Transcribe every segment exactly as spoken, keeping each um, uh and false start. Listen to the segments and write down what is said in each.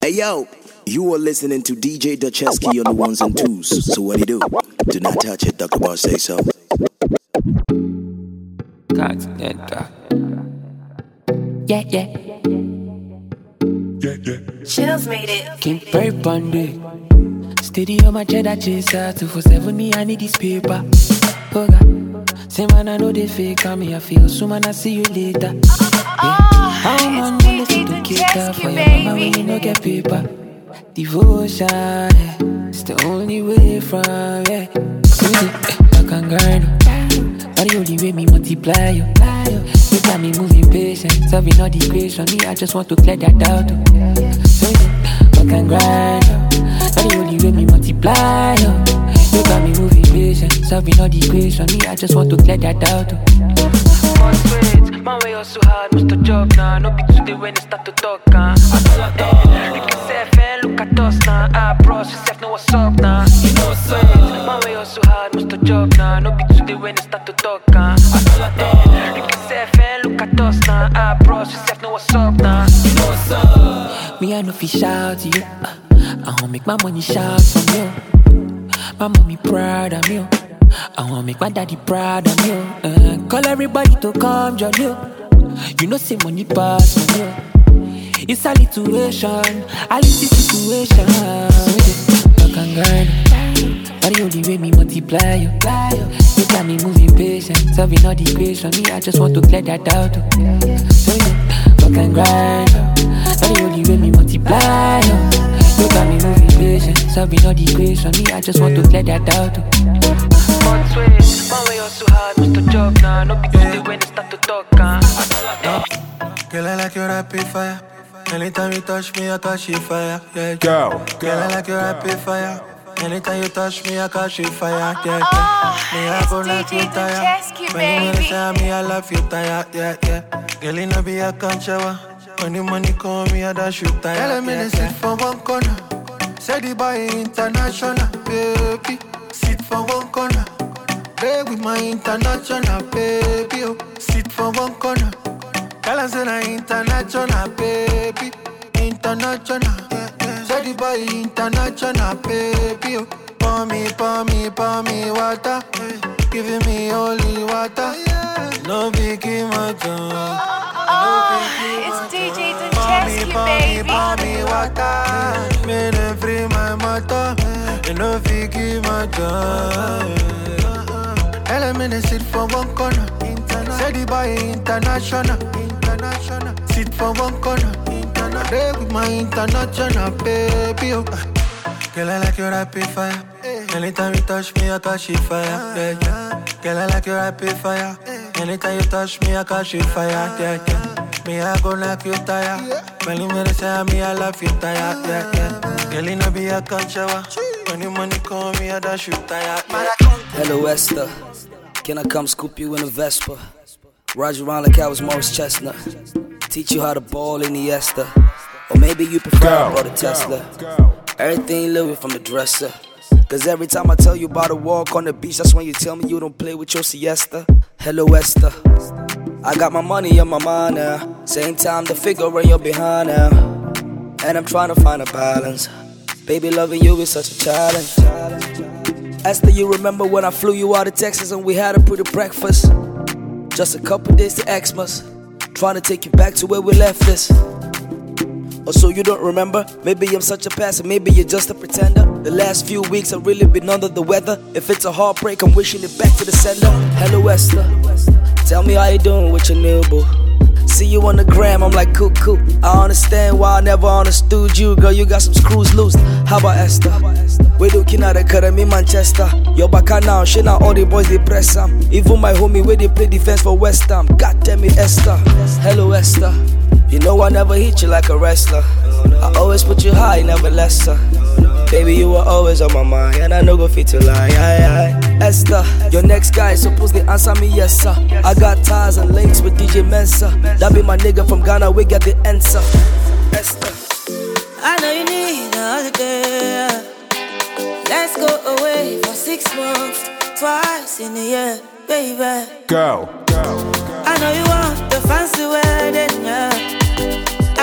Hey yo, you are listening to D J Duchesky on the ones and twos. So what do you do? Do not touch it, Doctor Boss say so. Continental. Yeah, yeah. Yeah, yeah. Chills made it. King Perry Bundy. Steady on my cheddar chaser. two four seven me, I need this paper. Oh God. Say man, I know they fake on me. I feel so man, I see you later. Yeah. I'm on the list to cater for your mama when you no get paper. Devotion, yeah. It's the only way from, yeah. Sweet it, I can grind. But the only way me multiply you. You got me moving patient, solving all the equation. Me, I just want to clear that out. Sweet it, I can grind. But the only way me multiply you. You got me moving patient, solving all the equation. Me, I just want to clear that out. Man, way hustle hard, must to job now. No be today when they start to talk, huh? I do it, eh. Look at yourself, eh? Look at us now. Ah, bros, yourself know what's up now. You know what's up. Man, way hustle hard, must to job now. No be today when they start to talk, huh? I do it, eh. Look at yourself, eh? Look at us now. Ah, bros, yourself know what's up now. You know what's up. Me, I know fi shout to you. I wanna make my money shout from you. My mommy proud of me. I wanna make my daddy proud of me. Uh, call everybody to come join you. You know say money pass on you. It's a situation, I live this situation. I can grind, but the only way me multiply you. You got me moving patient, solving all the equation. Me, I just want to clear that out. So yeah, I can grind, but the only way me multiply you. You got me moving patient, solving all the equation. Me, I just want to clear that out. One switch, man way hustle hard, must to job now. No be today when they start to talk, huh? Girl, I like your rapid fire. Anytime you touch me, I catch you fire. Yeah, Go, girl, I like your rapid fire. Anytime you touch me, I catch you fire. Yeah, yeah. Me, I go knock you tired. When you say me, I love you tired. Yeah, yeah. Girl, you know be a conchowa. When the money come, me, I dash you tired. Girl, me, they sit for one corner. Say the boy international, baby. Sit for one corner. Play with my international, baby. Oh, sit for one corner. Girl, I say na international, baby. International, yeah, yeah. Say the boy international, baby. Oh, pour me, pour me, pour me water, yeah. Giving me holy water, yeah. No biggie, my tongue. Oh, it's D J Duchesky, baby. Pour me, pour me water, make them free my matter. You know biggie, my tongue. Tell me they sit for one corner. Say the boy international. International. Sit for one corner. Play with my international, baby. Oh. Girl, I like your rapid fire. Anytime you touch me, I catch you fire. Yeah, yeah. Girl, I like your rapid fire. Anytime you touch me, I catch you fire. Yeah, yeah. Me, I go knock you tired. When you me say me, I love you tired. Yeah, yeah. Girl, you know be a conchowa. When the money come, me, I dash you tired. Hello, Esther. Can I come scoop you in a Vespa? Ride you around like I was Morris Chestnut. Teach you how to ball in the Esther. Or maybe you prefer I bought a Tesla. Everything living from the dresser. Cause every time I tell you about a walk on the beach, that's when you tell me you don't play with your siesta. Hello, Esther. I got my money on my mind now. Same time the figure in your behind now. And I'm trying to find a balance. Baby, loving you is such a challenge. Esther, you remember when I flew you out of Texas and we had a pretty breakfast? Just a couple days to Xmas. Trying to take you back to where we left this. Or so you don't remember? Maybe I'm such a passer, maybe you're just a pretender. The last few weeks I've really been under the weather. If it's a heartbreak, I'm wishing it back to the sender. Hello, Esther. Tell me how you doing with your new boo. See you on the gram, I'm like, cool, cool. I understand why I never understood you. Girl, you got some screws loose. How about Esther? We looking at the academy Manchester. Yo, back now, shit now all the boys they press am. Even my homie where they play defense for West Ham. God damn it, Esther. Hello, Esther. You know I never hit you like a wrestler. I always put you high, never lesser. Baby, you were always on my mind, and I no go fit to lie. Aye, aye. Esther, your next guy is supposed to answer me yes sir. I got ties and links with D J Mensa. That be my nigga from Ghana, we got the answer. Esther, I know you need another day. Let's go away for six months, twice in a year, baby. Go, go. I know you want the fancy wedding, yeah. I don't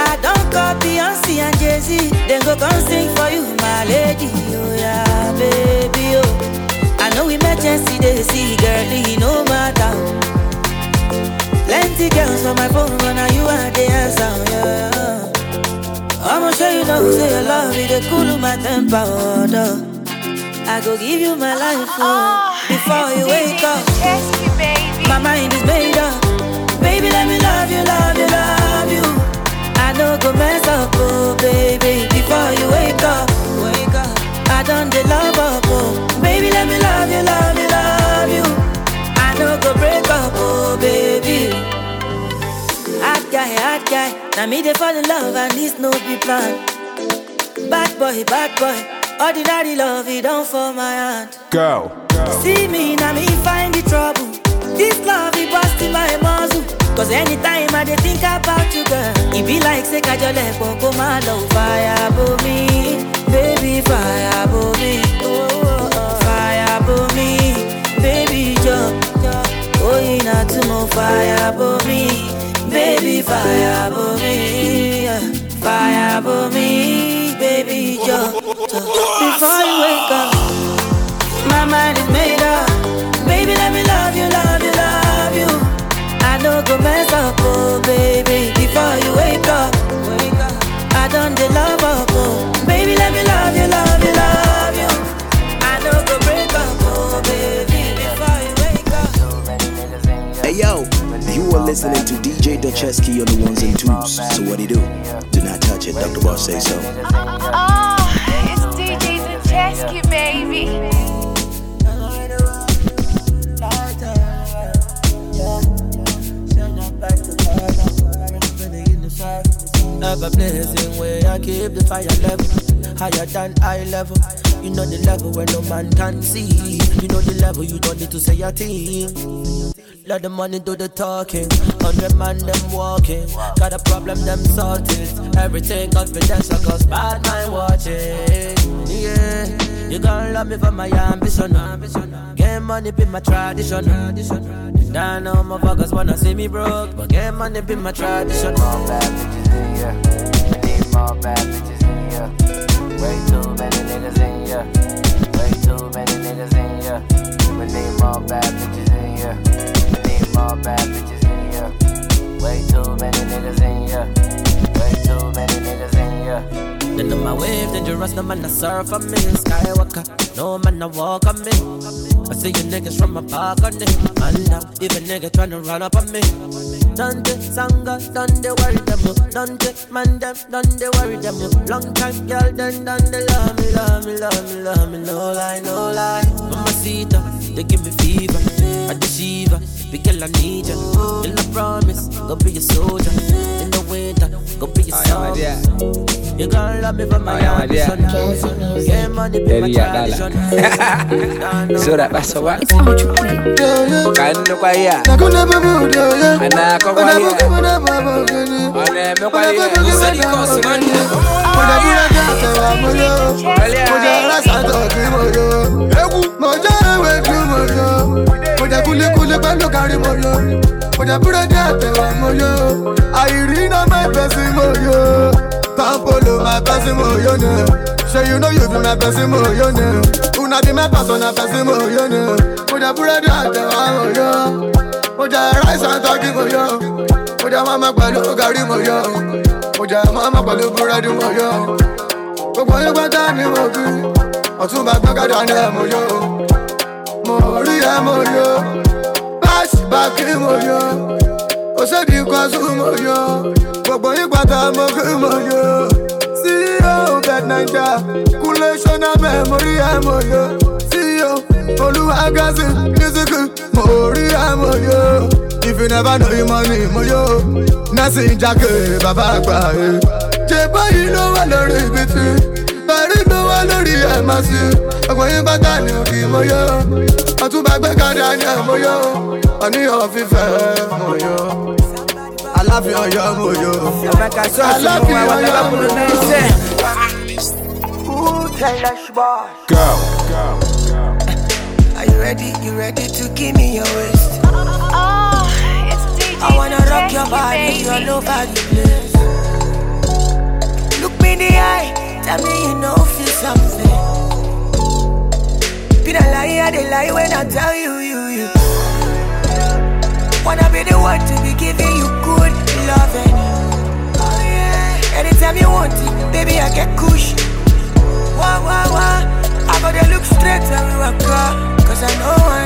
call Beyonce and Jay-Z, then go come sing for you, my lady. Oh yeah, baby, oh. I know we met yesterday, see, girlie, no matter. Plenty girls on my phone, but now you are the answer, yeah. I'ma show you know, say your love, it cool my temper, oh, duh. I go give you my life, oh, before you wake up. Chesky, baby. My mind is made up. Baby, let me love you, love you, love you. I know go mess up, oh, baby, before you wake up. Wake up. I done the love up, oh. Baby, let me love you, love you, love you. I know go break up, oh, baby. Hot guy, hot guy. Now me they fall in love and this no be plan. Bad boy, bad boy. Ordinary love, it don't fall my hand. Go, go. See me, now me find the trouble. This love, it busting my muzzle. Cause anytime I dey think about you, girl, it be like say kajole poko my love. Fire for me, baby, fire for me. Oh, oh, oh. Fire for me, baby, jump. Oh, you not too much fire for me, baby, fire for me. Yeah. Fire for me, baby, jump. Before you wake up, my mind is made up. Baby, let me love you, love you, love you. I know go mess up, oh, baby, before you wake up. Wake up. I done the love up, oh. Baby, let me love you, love you, love you. I know go break up, oh, baby, before you wake up. Hey yo, you are listening to D J Duchesky on the ones and twos. So what do you do? Do not touch it, Doctor Boss say so. Oh, it's D J Duchesky, baby. Ever blazing way, I keep the fire level higher than eye level. You know the level where no man can see. You know the level you don't need to say a thing. Let the money do the talking. Hundred man them walking. Got a problem them sorted. Everything confidential cause bad mind watching. Yeah, you gon' love me for my ambition. Get money be my tradition. Down all my fuckers wanna see me broke, but get money be my tradition. More bad bitches in here. We need more bad bitches in here. Way too many niggas in here. Way too many niggas in here. We need more bad bitches in here. We need more bad bitches in here. Way too many niggas in here. Way too many niggas in here. Then on my wave, dangerous, no man a surf on me. Skywalker, no man a walk on me. I see you niggas from my balcony. Man now, if a nigga tryna run up on me. Dante, Sanga, done they worry them. Dante, man them, done they worry them. Long time, girl, then done they love me, love me, love me, love me. No lie, no lie. Mamacita, they give me fever. I the shiva, big girl, I need ya. In I promise, go be a soldier. In the winter, go be a soldier. You gon' love me for my ambition. Get money be my tradition. So that that's what. It's how you play. Can look at ya. And I come by here. And I look at ya. You said you cost money. Pampolo, my person, you know. So you know you be my person, you know. Una be my person, my person, you know. Put a bread out the one, yo. Put a rice and talking, yo. Put a mama, Palo, Gary, yo. Put a mama, Palo, Buradu, yo. But when you got down, you will be. Or two back, I don't know, yo. Moria, yo. Pass back, yo. O said you cause yo. But boy, you got a yo. See you, bad ninja. Coolation of memory, yo. See you, Olu Agazi, musical, Moria, yo. If you never know your money, yo. Nothing, Jack, Baba, Jeba, you know what the repeat. But you know what the M S C. When you got a new yo. I took back back on yo. I need your FIFA, yo. I love you, yo, yo. I love you, yo. Go. Are you ready? You ready to give me your waist? Oh, it's D J I wanna rock your Duchesky, body baby. all over the place. Tell me you know feel something. Be the lie, I the lie when I tell you, you, you. Wanna be the one to be giving you good loving. Oh yeah. Anytime you want it, baby I get kush. Wah wah wah. I gotta look straight when we walk out, cause I know I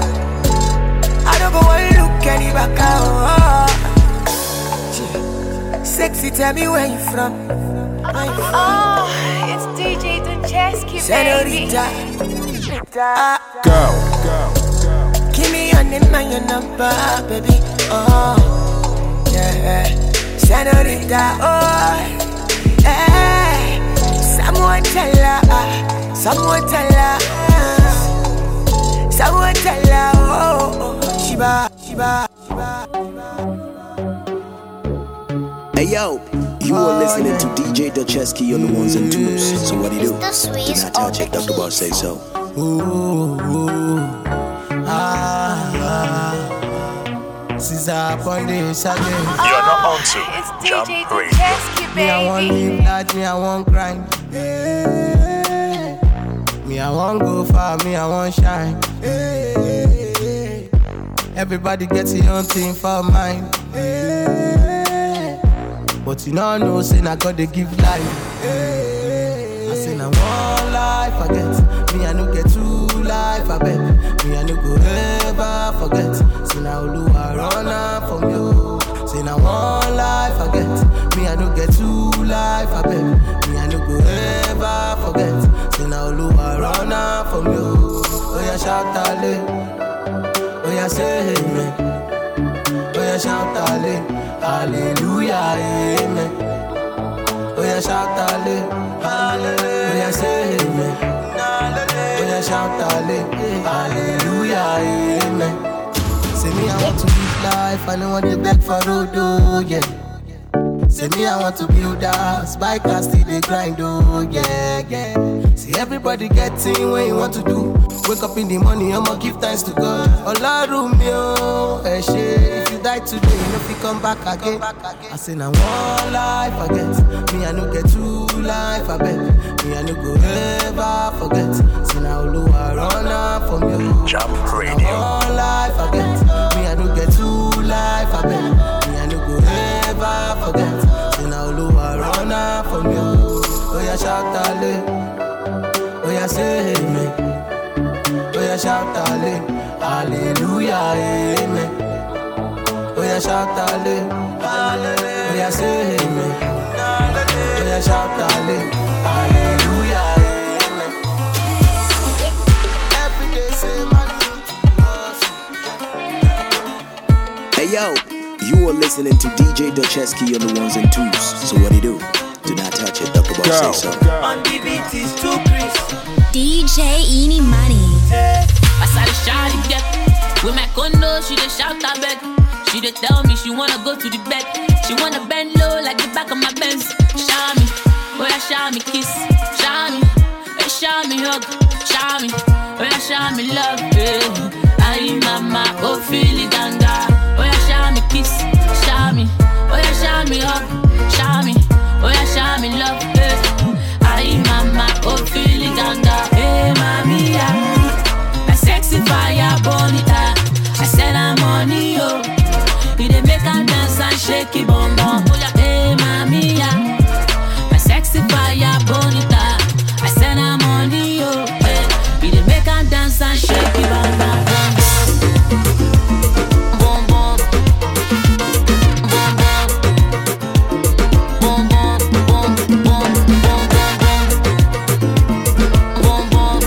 I don't go and look any back out. Sexy, tell me where you from. Where you from? Oh, it's D J Doncheski, baby. Senorita, go, go. Give me your name and your number, baby. Oh, yeah. Senorita, oh, hey. Someone tell her, someone tell her, someone tell her, oh, oh. Shiba, Shiba, Shiba. Hey yo, you are listening to D J Doncheski on the ones and twos. So what do you do? Do not touch it, Doctor Boss say so. Ooh, ooh, ah, ah. Since I upon this again. You're not on to it's D J Doncheski, baby. Me I want live large, me I want grind. Hey. Me I want go far, me I want shine. Hey. Everybody gets your own thing for mine. Hey. But you know, no, say I gotta give life. Hey. I say I one life, I get. Me I no get two life, I bet. Me I no go ever forget. Say now Oluwa run up from you. Say now one life, I get. Me I no get two life, I bet. Me I no go ever forget. Say now Oluwa run up from you. Oh yeah, shout ale. Oh yeah, say amen. Oh yeah, shout ale. Hallelujah, amen. Oh yeah, shout ale, hallelujah. Oh yeah, say amen. Oh yeah, shout ale, hallelujah, amen. Say me I want to live life, I don't want to beg for road, oh yeah. Say me I want to build a house, buy cars, still they grind, oh yeah, yeah. See everybody getting what you want to do. Wake up in the morning, I'ma give thanks to God. Olarumio, Eshe, if you die today, you know if you come back again. I say now one life I get, me I no get two life I bet. Me I no go ever forget. Say now Oluwa run up from you. Jump Radio. Now one life I get, me I no get two life I bet. Me I no go ever forget. Say now Oluwa run up from you. Oh yeah, shout ale, oh yeah, say amen. Oh yeah, shout ale, hallelujah, amen. Oh yeah, shout ale, hallelujah. Oh yeah, say amen. Oh yeah, shout ale, hallelujah, amen. Every day say my Hey yo, you are listening to D J Doncheski on the ones and twos. So what do you do? Do not touch it, Doctor Boss say so. On the beat is too Chris. D J Eeny Money. I saw the shawty get with my condo, she dey shout her back. She dey tell me she wanna go to the bed. She wanna bend low like the back of my Benz. Show me, oh yeah, show me kiss. Show me, oh show me hug. Show me, oh yeah, show me love. Yeah. Aye mama, oh feel it ganga. Oh yeah, show me kiss. Show me, oh yeah, show me hug. Show me, oh yeah, show me love. Yeah. Aye mama, oh feel it ganga. Hey mami, yeah. Sexy fire bonita, I said I'm on yo. He dey make her dance and shake it bum bum. Oh yeah, hey mami yeah. My sexy fire bonita, I said I'm on yo. Hey, he dey make her dance and shake it bum bum. Bum bum, bum bum, bum bum, bum bum, bum bum.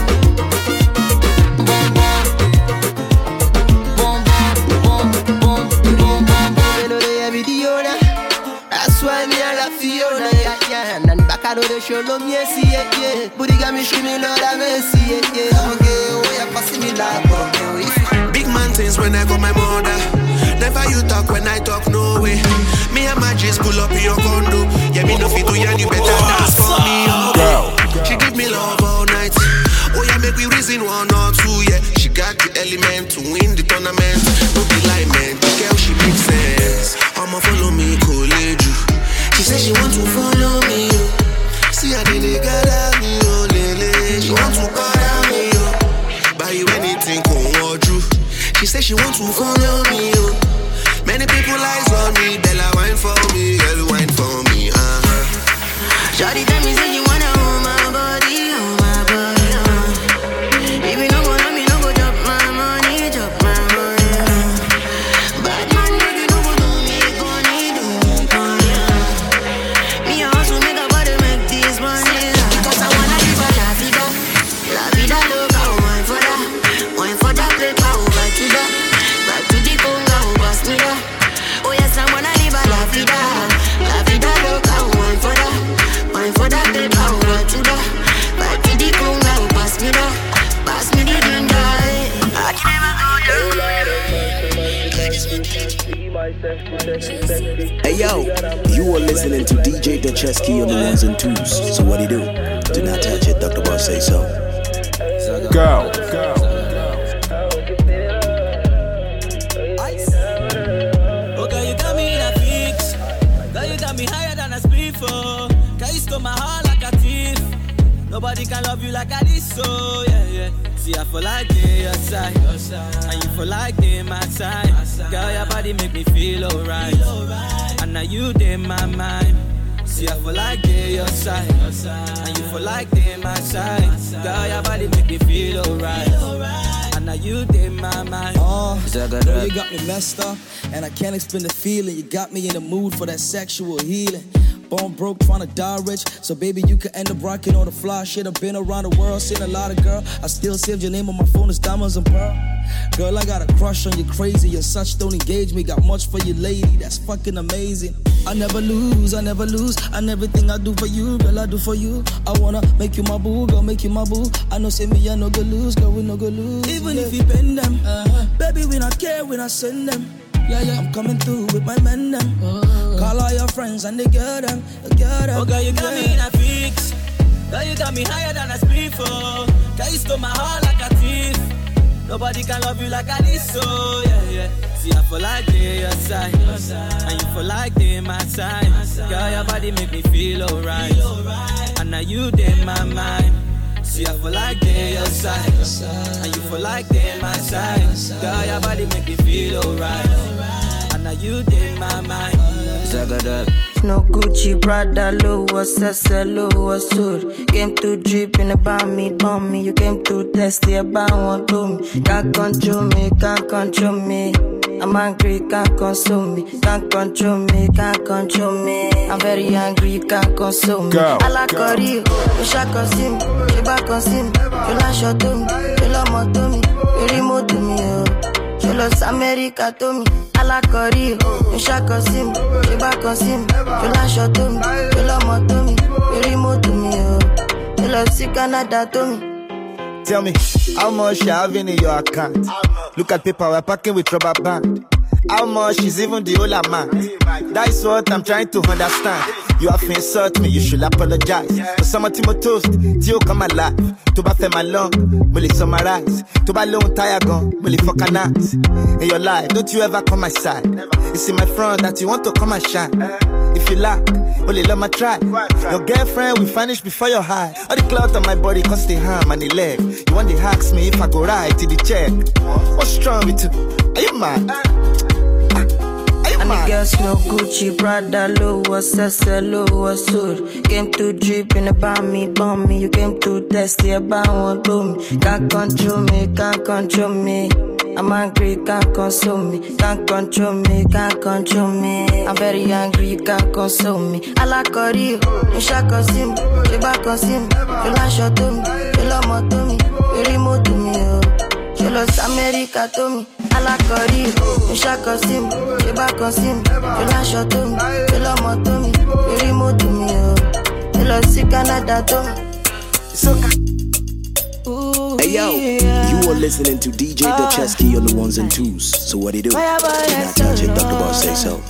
I know they show no me see it, yeah. Booty got me screaming, Lord, I may see it, yeah. Okay, oh yeah, pass me like big man things when I got my mother. Never you talk when I talk, no way. Me and my G's pull up in your condo. Yeah, me no fit to ya, you better dance for me, oh. She give me love all night. Oh yeah, make we reason one or two, yeah. She got the element to win the tournament. No be lie, man, the girl she makes sense. I'ma follow me, college you. She said she want to follow me, see her, they gather me, oh, lele. She want to call me, oh. Buy you anything, come on, Drew. She say she want to follow me, oh. Many people eyes on me, Bella wine for me, girl wine for me, uh-huh. Shawty tell me say you wanna hold my body, hold my body, uh. If you no go love me, no go drop my money, drop my money, uh. Bad man, you no go do me, funny, do me, funny, uh. Me also make a body make this money, uh. Because I wanna live a la vida, la vida loca, wine for that, wine for that paper, over to that, back to the conga, over to that. Oh yes, I wanna live a la vida, la vida loca, wine for that. For that paper, over to that. Back to the conga, pass me that. Pass me the ginger. I can never go. Hey yo, you are listening to D J Duchesky on the ones and twos. So what do you do? Do not touch it, Doctor Boss say so. Go, go. Okay, you got me in a fix. Girl, you got me higher than a speed for. Stole my heart like a thief. Nobody can love you like I did, so yeah, yeah. See, I feel like it, your side, and you feel like it, my side. Girl, your body make me feel alright, and now you in my mind. See, I feel like it, your side, and you feel like it, my side. Girl, your body make me feel alright, and now you in my mind. Oh, girl, you got me messed up, and I can't explain the feeling. You got me in the mood for that sexual healing. Born broke, tryna die rich. So baby, you could end up rocking all the fly shit. I've been around the world, seen a lot of girl. I still saved your name on my phone, it's diamonds and pearl. Girl, I got a crush on you, crazy. You're such, don't engage me. Got much for you, lady, that's fucking amazing. I never lose, I never lose. And everything I do for you, girl, I do for you. I wanna make you my boo, girl, make you my boo. I know, say me, I no go lose, girl, we no go lose. Even yeah. if you bend them, uh-huh. Baby, we not care, we not send them. Yeah, yeah, I'm coming through with my men them. Oh. Call all your friends and they get them, they get them. Oh, girl, you got yeah. me in a fix. Girl, you got me higher than a speed for. Girl, you stole my heart like a thief. Nobody can love you like I did, so yeah, yeah. See, I feel like it, your side, and you feel like it, my side. Girl, your body make me feel alright, and now you in my mind. See, I feel like it, your side, and you feel like it, my side. Girl, your body make me feel alright, and now you in my mind. No Gucci, Prada, Louis, S L, Louis, suit. Came to dripping about me, bomb me. You came to test the about one to me. Can't control me, can't control me. I'm angry, can't console me. Can't control me, can't control me. I'm very angry, can't console me. Go, I like a you, you shall consume me. You back consume me. You like shot to me. You love more to me. You remote to me, oh. You lost America to me. I like a you, you shall consume me. You back consume me. You like shot to me. You love more to me. You remote to me, oh. You lost Canada to me. Tell me, how much you having in your account? Look at paper, we're packing with rubber band. How much is even the whole amount? That's what I'm trying to understand. You have to insult me, you should apologize. For some Timo toast, Tio come alive. To ba my long, will it summarize? To ba long tire gun, will it fuck a night? In your life, don't you ever come my side? It's in my front that you want to come and shine. If you lack, only let my try. Your girlfriend will vanish before your eye. All the clout on my body cause the harm and the leg. You want to ask me if I go right to the check. What's wrong with you? Are you mad? And the girls no Gucci, Prada, Louis, S L, Louis, suit. Came to dripping about me, bomb me. You came to test the about one to me. Can't control me, can't control me. I'm angry, can't console me. Can't control me, can't control me. I'm very angry, can't console me. I like a you, you shall consume me. You back consume me. You like shot to me. You love more to me. You remote to me, oh. You lost America to me. I like a you, you shall consume me. You back consume me. You like shot to me. You love more to me. You remote to me, oh. You lost Canada to me. So hey yo, you are listening to D J Duchesky on the ones and twos. So what do you do? Do not touch it, Doctor Boss say so.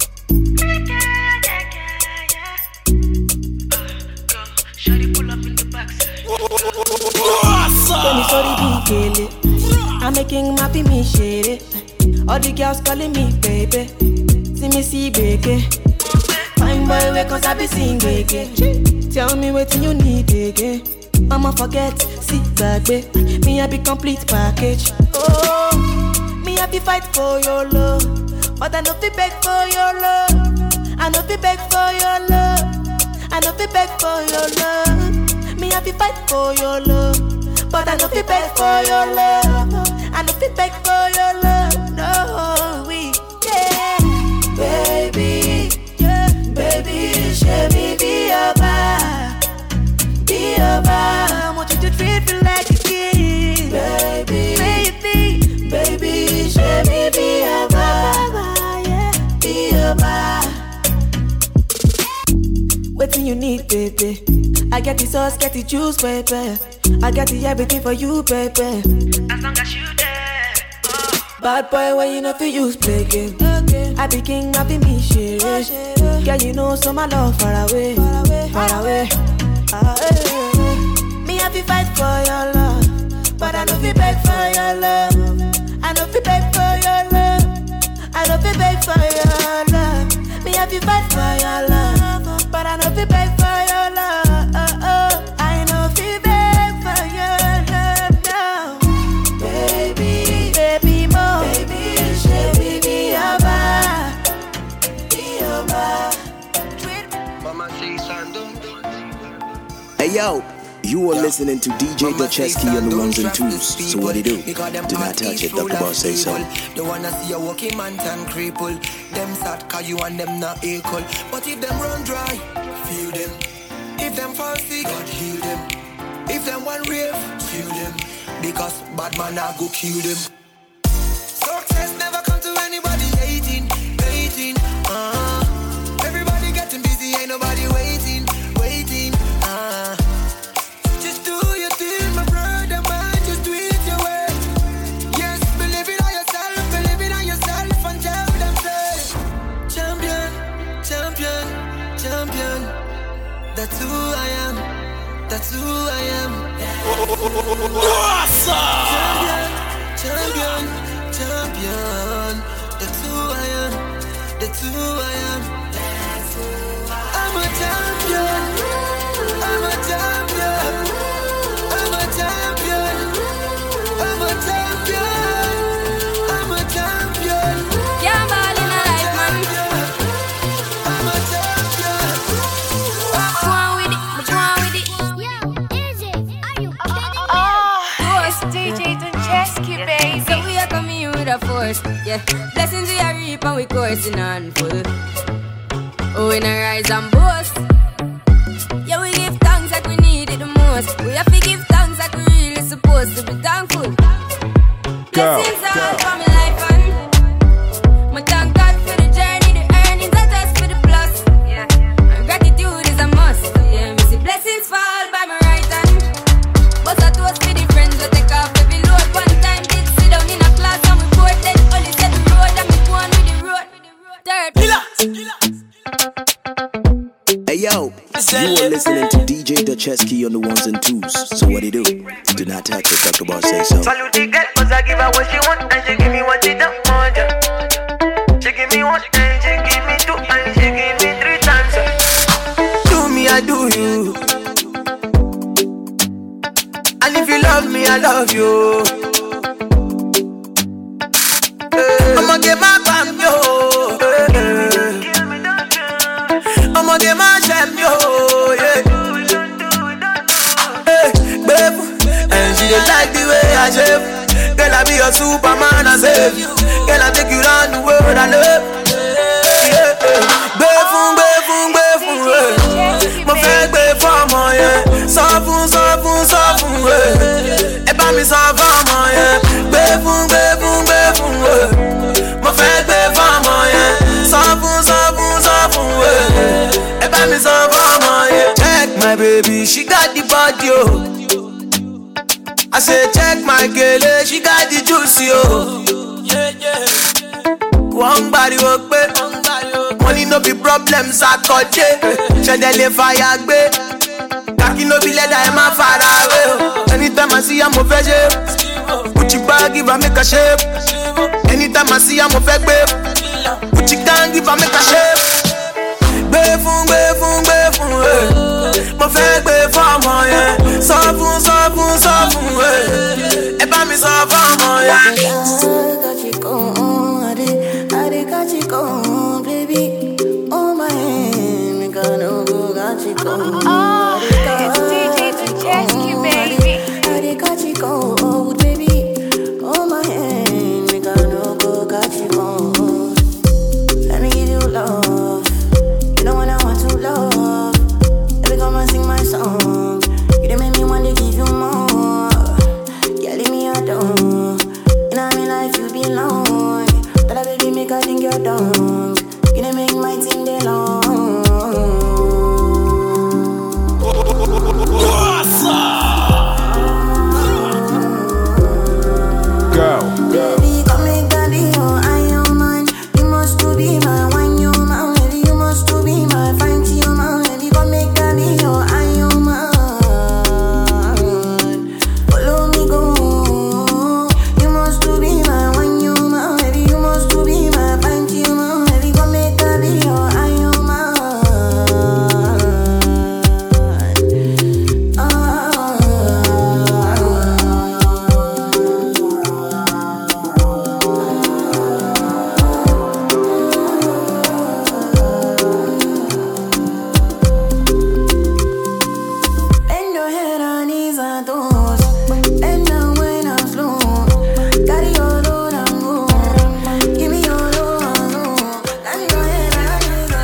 I'm making my me shady. All the girls calling me baby. See me see baby. Fine boy, wake cause I be sing baby. Tell me what you need again. I'ma forget, sit back, babe. Me I be complete package. Oh, me I be fight for your love, but I no fi beg for your love. I no fi beg for your love. I no fi beg for your love. Me I be fight for your love, but I no fi beg for your love. I no fi beg for your love. No, we yeah, baby, yeah, baby, show me be your vibe, be your vibe. I want you to treat me like a king, baby, baby, baby, show me be your vibe, yeah, be your vibe. Waiting you need, baby. I get the sauce, get the juice, baby. I got the everything for you, baby. As long as you there. Oh. Bad boy, when you know for use play game. Okay. I be king, I be me, shit. Yeah, you know, so my love far away, far away, far away. Ah, eh, eh. Me, I be fight for your love, but I know fi beg for your love. I know fi beg for your love. I know fi beg for your love. Me, I be fight for your love, but I know fi beg for your love. I know fi beg for your love now, baby, baby mo, baby, baby, be your vibe, be your vibe. Mama say Sando. Hey yo, you are listening to D J Dutchesky on the ones and twos. So what do you do? Do not touch it. Talk about say so. They wanna see a walking man and cripple. Them sad cause you and them not equal. But if them run dry, feel them. If them fall sick, God heal them. If them one rave, feel them. Because bad man I go kill them. Success never come to anybody hating, hating. Uh, everybody getting busy, ain't nobody waiting, waiting. Uh, just do your thing, my brother, man. Just do it your way. Yes, believe it on yourself, believe it on yourself, and tell them say, champion, champion, champion. That's who I am. That's who I am. Awesome. Champion, champion, champion. That's who I am. That's who I am. That's who I am. I'm a champion. I'm a champion. I'm a champion. I'm a champion. I'm a champion. Can't ball in a life, man. I'm a champion. Go on with it, go on with it. Oh, it's D J Dutchesky, baby. So we are coming with a force, yeah. Blessings we are reap and we coursing on full. Oh, we not rise and boast. Yeah, we give thanks like we need it the most. We have to give thanks like we really supposed to be thankful. Blessings all for my life and my thank God for the journey, the earnings are just for the plus. Yeah, and gratitude is a must. Yeah, me see blessings fall by my right hand. But I toast for the friends who take off every load. One time did sit down in a class and we bored. Then only said the road and we go on with the road. Third. Hey yo, you are listening to D J Dutchesky on the ones and twos. So what do you do? Do not touch it. Talk about say so. Salute the girl, cause I give her what she want and she give me what she don't want. Yeah. She give me one and she give me two and she give me three times. Do me, I do you. And if you love me, I love you. Hey. I'ma get my bam, yo. Hey. I'ma get my jam, yo. Yeah. Hey, babe. And she just like the way I shave. Girl, I be your Superman, I save you. Girl, I take you around the world, I love. Yeah. Babe, babe, babe, babe. Mo fẹ́ gbé fọ́mọ yẹn. Sọ fún, sọ fún, sọ fún. Ẹ bá mi sọ fọ́mọ yẹn. Gbé fún, gbé fún, gbé fún. Mo fẹ́ gbé fọ́mọ yẹn. Sọ fún, sọ fún, sọ fún. Ẹ bá mi sọ fọ́mọ yẹn. Check my baby, she got the body, oh. I say check my girl, she got the juicy, oh. Yeah, yeah. One body work, babe. Money no be problems, I cut it. Shade le fire, babe. Kaki no be leather, I'm a far away. Anytime I see I'm a veg, put your bag, give her make a shape. Anytime I see I'm a fake, babe. Put your down, give her make a shape. Babe, babe, babe, babe. Mo got you gone, I did, I did got you gone, baby. Oh my hand, me gonna go, got you gone. Oh, it's D J Duchesky, baby. I did got you gone, baby. Oh my hand, me gonna go, got you gone. Let me give you love. You know when I want to love. Baby, come and sing my song. You done make me want to give you more. Yeah, leave me alone. In all my life you belong. That I baby make I think you're dumb. You done make my team day long. Go, go. Baby, come make daddy, oh, I am man. You must to be my one, you man. Baby, you must to be my fine, you man. Baby, come make daddy, oh, I am man. Follow me, go. You must to be my one, you man. Baby, you must to be my fine, you man. Baby, come make daddy, oh, I am man. Bend your head on knees and toes. Bend down when I'm slow. Got it all on and go. Give me your low and low. Bend your head on knees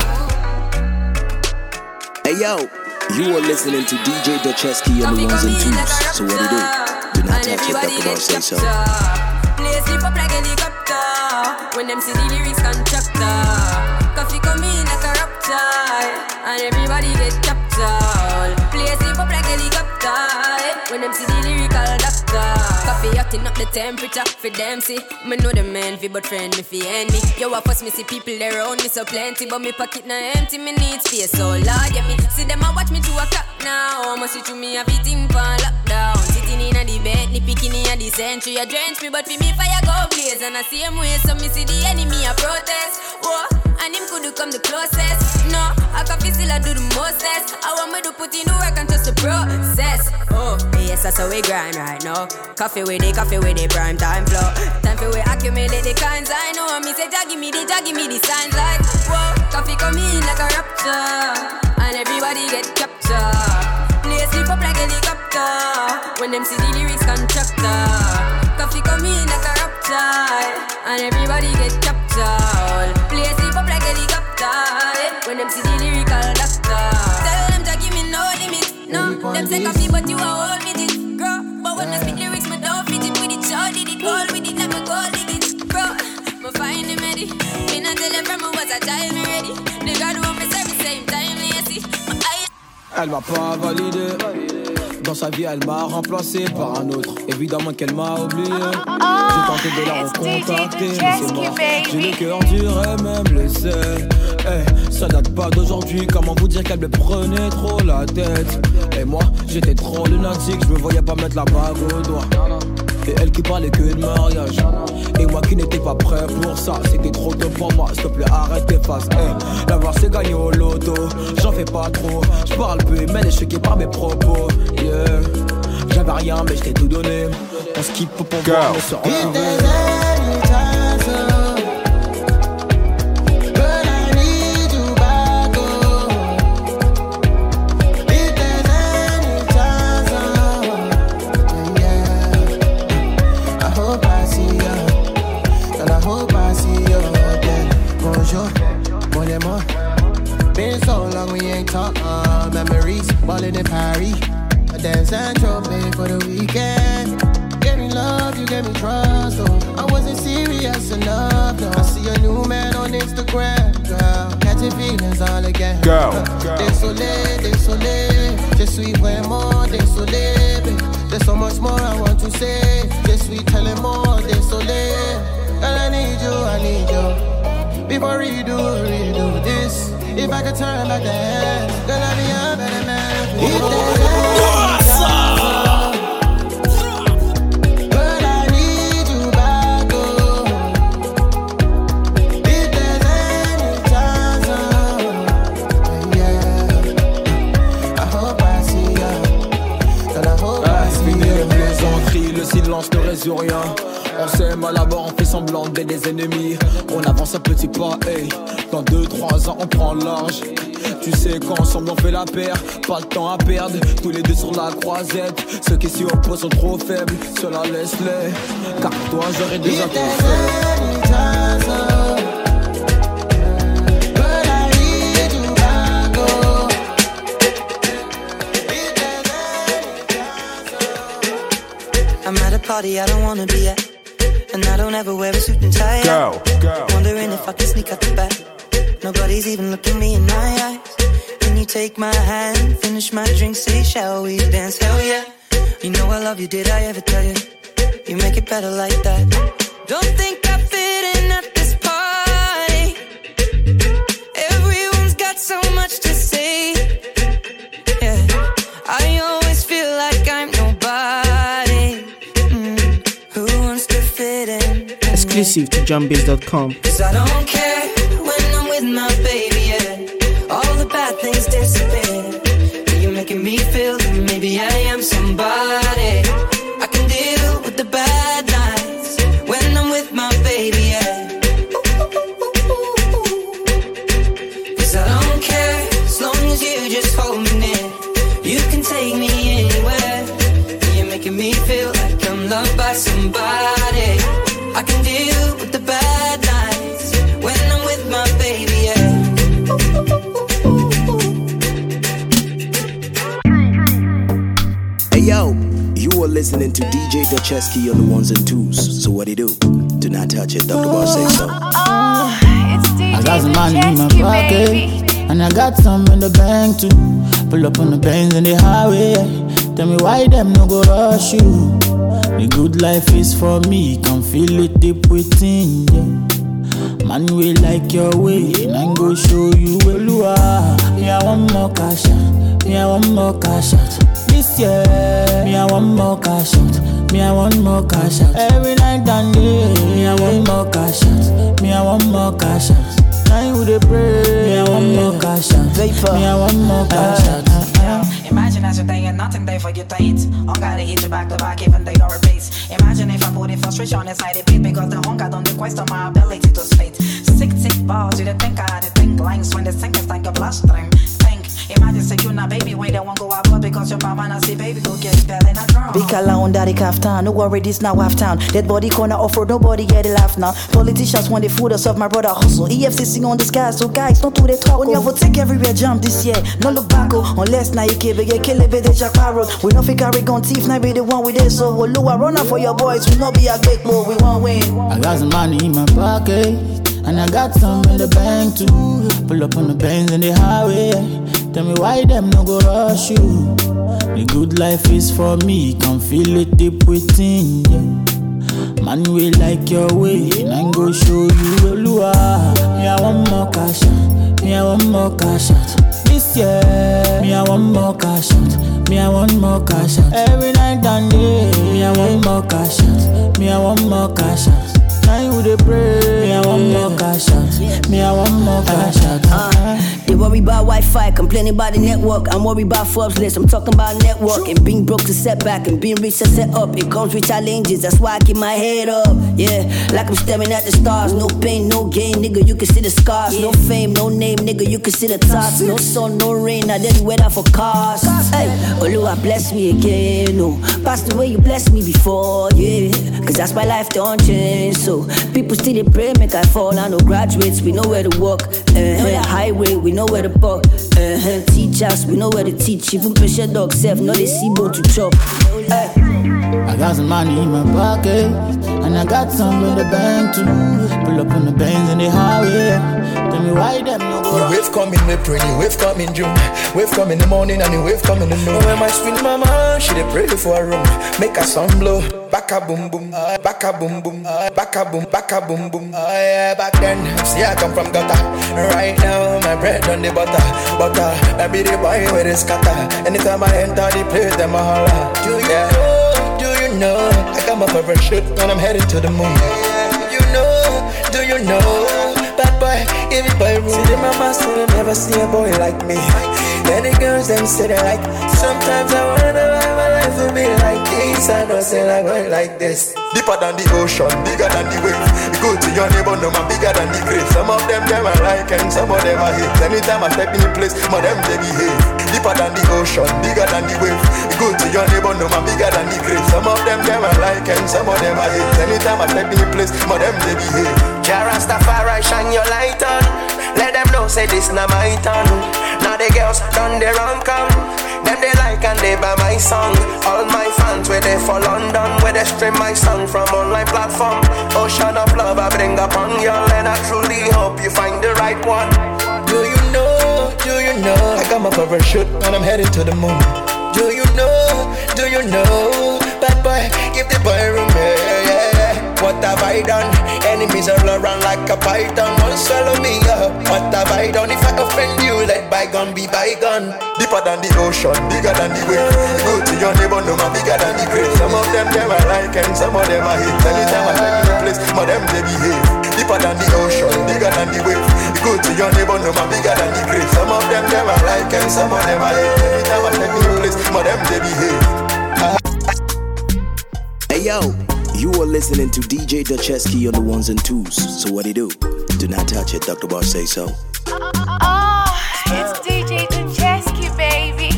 and toes. Hey yo, you are listening to D J Duchesky on the ones and twos. So what do you do? Do not touch it, Doctor Boss say so. Play sleep up like helicopter. When them see the lyrics constructor. Coffee come in like a raptor. And everybody get captured. Play sleep up like helicopter. When them see the lyrical doctor. Coffee hotting up the temperature for them see. Me know the man fi but friend me fi enemy. Yo I first me see people around me so plenty. But me pocket na empty, me need space so Lord yeah me. See them a watch me to a clock now. Must see through me a beat him for lockdown. Sitting in a the bed, ni picking in a the century. You drench me but fi me fire go blaze. And I same way so me see the enemy a protest. Whoa, and him could come the closest. No, I can feel still I do the mostest. I want me to put in the work and trust the process. Oh, yes that's how we grind right now. Coffee with the coffee with the prime time flow. Time for we accumulate the kinds I know. And me say ja give me the ja give me the signs like whoa, coffee come in like a rapture. And everybody get captured. Play sleep up like helicopter. When them see the lyrics constructor. Coffee come in like a rapture. And everybody get captured. Play sleep up like helicopter. When them see the lyrical doctor. Tell them to give me no limit. No, them say coffee but you are all with it. Girl, but when I speak lyrics me don't fit it with it. Sure did it, all with it like a gold dig it. Bro, me find him ready. Me not tell them from me was a child me ready. The God who me say me same time lazy. Elle m'a pas validé. Dans sa vie, elle m'a remplacé par un autre. Évidemment qu'elle m'a oublié. J'ai tenté de la recontacter, mais c'est mort. J'ai le cœur dur et même les selles. Hey, ça date pas d'aujourd'hui. Comment vous dire qu'elle me prenait trop la tête? Et moi, j'étais trop lunatique. Je me voyais pas mettre la bague au doigt. Et elle qui parlait que de mariage. Et moi qui n'étais pas prêt pour ça. C'était trop tôt pour moi, s'il te plaît arrête tes faces. Hey, l'avoir c'est gagné au loto. J'en fais pas trop, j'parle peu mais elle est choquée par mes propos. Yeah, j'avais rien mais j't'ai tout donné. On skip pour pouvoir me se retrouver. Been so long we ain't talk, uh, memories, ballin' in Paris. A dance and trophy for the weekend. Gave me love, you gave me trust, oh. I wasn't serious enough, no. I see a new man on Instagram, girl. Catching feelings all again. Go, go. Désolé, désolé. Je suis vraiment désolé, babe. There's so much more I want to say. Je suis tellement désolé. Girl, I need you, I need you. Before we do, redo this. If I could turn back the hands, girl, I'd be a better man. If there's any girl, I need you back, oh. If there's any chance, oh, yeah. I hope I see ya. Girl, I hope I see ya. Les plaisanteries, le silence ne résout rien. On s'aime à la mort, on fait semblant d'être des ennemis. On avance un petit pas, hey. Dans deux, trois ans, on prend large. Tu sais qu'ensemble on fait la paire, pas de temps à perdre. Tous les deux sur la croisette. Ceux qui s'y opposent sont trop faibles. Cela laisse-les, car toi j'aurais déjà tout fait. I'm at a party I don't wanna be at, and I don't ever wear a suit and tie. Go, go. Wondering if I can sneak out the back. Nobody's even looking me in my eyes. Can you take my hand, finish my drink, say shall we dance? Hell yeah. You know I love you, did I ever tell you? You make it better like that. Don't think I fit in at this party. Everyone's got so much to say. Yeah, I always feel like I'm nobody. Mm. Who wants to fit in? Exclusive to Jumbase dot com. Cause I don't care when I'm with my baby, yeah. All the bad things disappear. You're making me feel that maybe I am somebody. I can deal with the bad nights when I'm with my baby, yeah. Cause I don't care as long as you just hold me near. You can take me anywhere. You're making me feel like I'm loved by somebody. I can deal with the bad nights when I'm with my baby, yeah. Hey yo, you are listening to D J Dutchesky on the ones and twos. So what do you do? Do not touch it. Doctor Boss say so. Oh, it's D J I got some money in my Dutchesky, pocket, baby. and I got some in the bank too. Pull up on the Benz in the highway. Tell me why them no go rush you. The good life is for me, can feel it deep within, yeah. Man, we like your way, and I go show you where you are. Me, I want more cash out. Me, I want more cash out. This year, me, I want more cash out. Me, I want more cash out. Every night and day, me, I want more cash out. Me, I want more cash out. Now you dey pray, me, I want more cash out. Me, I want more cash out. Imagine as you're there, nothing there for you to eat. I gotta hit you back to back, even they don't replace. Imagine if I put in frustration inside the pit, because the hunger don't question my ability to spit. Sick, sick balls, you the think I had to think lines when the sink is like a bloodstream. Think, imagine say you not baby, when they won't go out because your mama not see baby, go get belly not drawn. Big alone, daddy kaftan, no worry, this now half town. Dead body corner offer, nobody get it laugh now. Politicians want the food us of my brother hustle. E F C C on the sky, so guys, don't do the talk. On your vote, take everywhere jump this year. No look back, oh, unless now you keep it, kill it, the jack parrot. We no fit carry gun thief, now be the one with it. So we'll lower runner for your boys, we not be a big boy, we won't win. I got some money in my pocket, and I got some in the bank too. Pull up on the Benz in the highway. Tell me why them no go rush you. The good life is for me, can feel it deep within, yeah. Man, we like your way, and I go show you where you are. Me, I want more cash out. Me, I want more cash out. This year, me, I want more cash out. Me, I want more cash out. Every night and day, me, I want more cash out. Me, I want more cash out. Now you dey pray, me, I want more cash out. Me, I want more cash out. Uh, they worry about Wi-Fi, complaining about the network. I'm worried about Forbes list, I'm talking about network. And being broke to setback, and being rich to set up. It comes with challenges, that's why I keep my head up. Yeah, like I'm staring at the stars. No pain, no gain, nigga, you can see the scars. No fame, no name, nigga, you can see the tops. No sun, no rain, I didn't weather for cars. Hey, Oluwa bless me again, no. Past the way you blessed me before, yeah. Cause that's my life don't change, so people still they pray, make I fall. I know graduates, we know where to walk. Uh-huh. Highway, we know where to park. Uh-huh. Teachers, we know where to teach. Even patient dog self, know they see bone to chop. Uh. I got some money in my pocket, and I got some in the bank too. Pull up on the Benz in the highway. Tell me why them no go. The wave come in April, the wave come in June. Wave come in the morning and the wave come in the noon. When my sweet mama, she dey pray for a room. Make her sun blow, back a boom boom, back a boom boom, back a boom, back a boom boom. Oh yeah, back then, see I come from gutter. Right now, my bread on the butter, butter. I be the boy with the scatter. Anytime I enter the place, them a holler. Do you know? Do you know? I got my favorite shit and I'm headed to the moon. You know? Do you know? Bad boy, every boy room. See the mama say they never see a boy like me. Many girls them say they like. Sometimes I wonder why my life will be like this. I don't say like going like this. Deeper than the ocean, bigger than the wave. You go to your neighbor, no man bigger than the grave. Some of them them I like and some of them I hate. Anytime I step in the place, more them they behave. Deeper than the ocean, bigger than the wave. You go to your neighbor, no man bigger than the grave. Some of them them I like and some of them I hate. Anytime I step in the place, more them they behave. Jah Rastafari shine your light on. Let them know say this na my turn. Now the girls done their own come. Them they like and they buy my song. All my fans where they for London, where they stream my song from online platform. Ocean of love I bring upon y'all, and I truly hope you find the right one. Do you know, do you know, I got my cover shoot and I'm headed to the moon. Do you know, do you know, bad boy, give the boy room, yeah, yeah. What have I done? Enemies are around like a python. Won't swallow me up. What have I done? If I offend you, let bygone be bygone. Deeper than the ocean, bigger than the wave. You go to your neighbor, no man bigger than the grave. Some of them them I like and some of them I hate. Anytime I step in the place, more them they behave. Deeper than the ocean, bigger than the wave. You go to your neighbor, no man bigger than the grave. Some of them them I like and some of them I hate. Anytime I step in the place, more them they behave. Hey yo, you are listening to D J Duchesky on the ones and twos. So what do you do? Do not touch it, Doctor Boss say so. Oh, it's D J Duchesky, baby.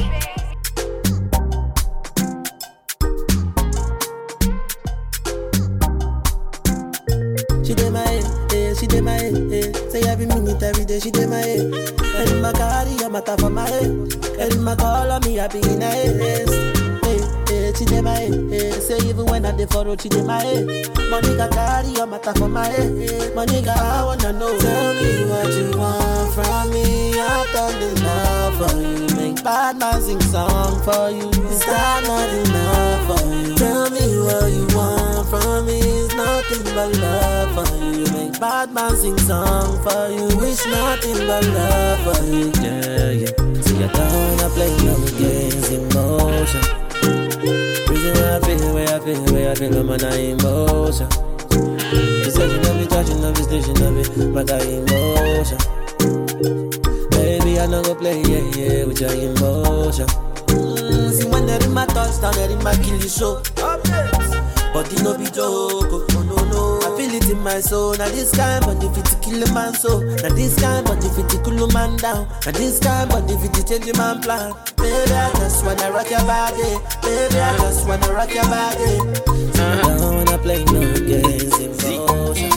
She did my head, yeah, she did my head, yeah. Say every minute, every day, she did my head. And in my car, I'm a top of my head. And in my call on me, I be in her head. Hey, she did my head. Say even when I did for road, she did my head. Money got carry on my top of my head. Money got, I wanna know. Tell me what you want from me. I've done enough for you. Make bad man sing song for you. Is that not enough for you? Tell me what you want from me. It's nothing but love for you. Make bad man sing song for you. It's nothing but love for you. Yeah, yeah. See, I don't wanna play no games, emotion. Reason why I feel, where I feel, where I feel, I'm an emotion. You said you know me, touching of it, station of it, but I emotion. Baby, I know go play, yeah, yeah, with your emotion. Mm, see, when they're in my touchdown, they're in my kill you show. But it no be joke, oh no, no. I feel it in my soul. Now this kind, but if it's kill a man so. Now this kind, but if it's cool a man down. Now this kind, but if it's change a man plan. Baby, I just wanna rock your body. Baby, I just wanna rock your body. So I don't wanna play no games in motion.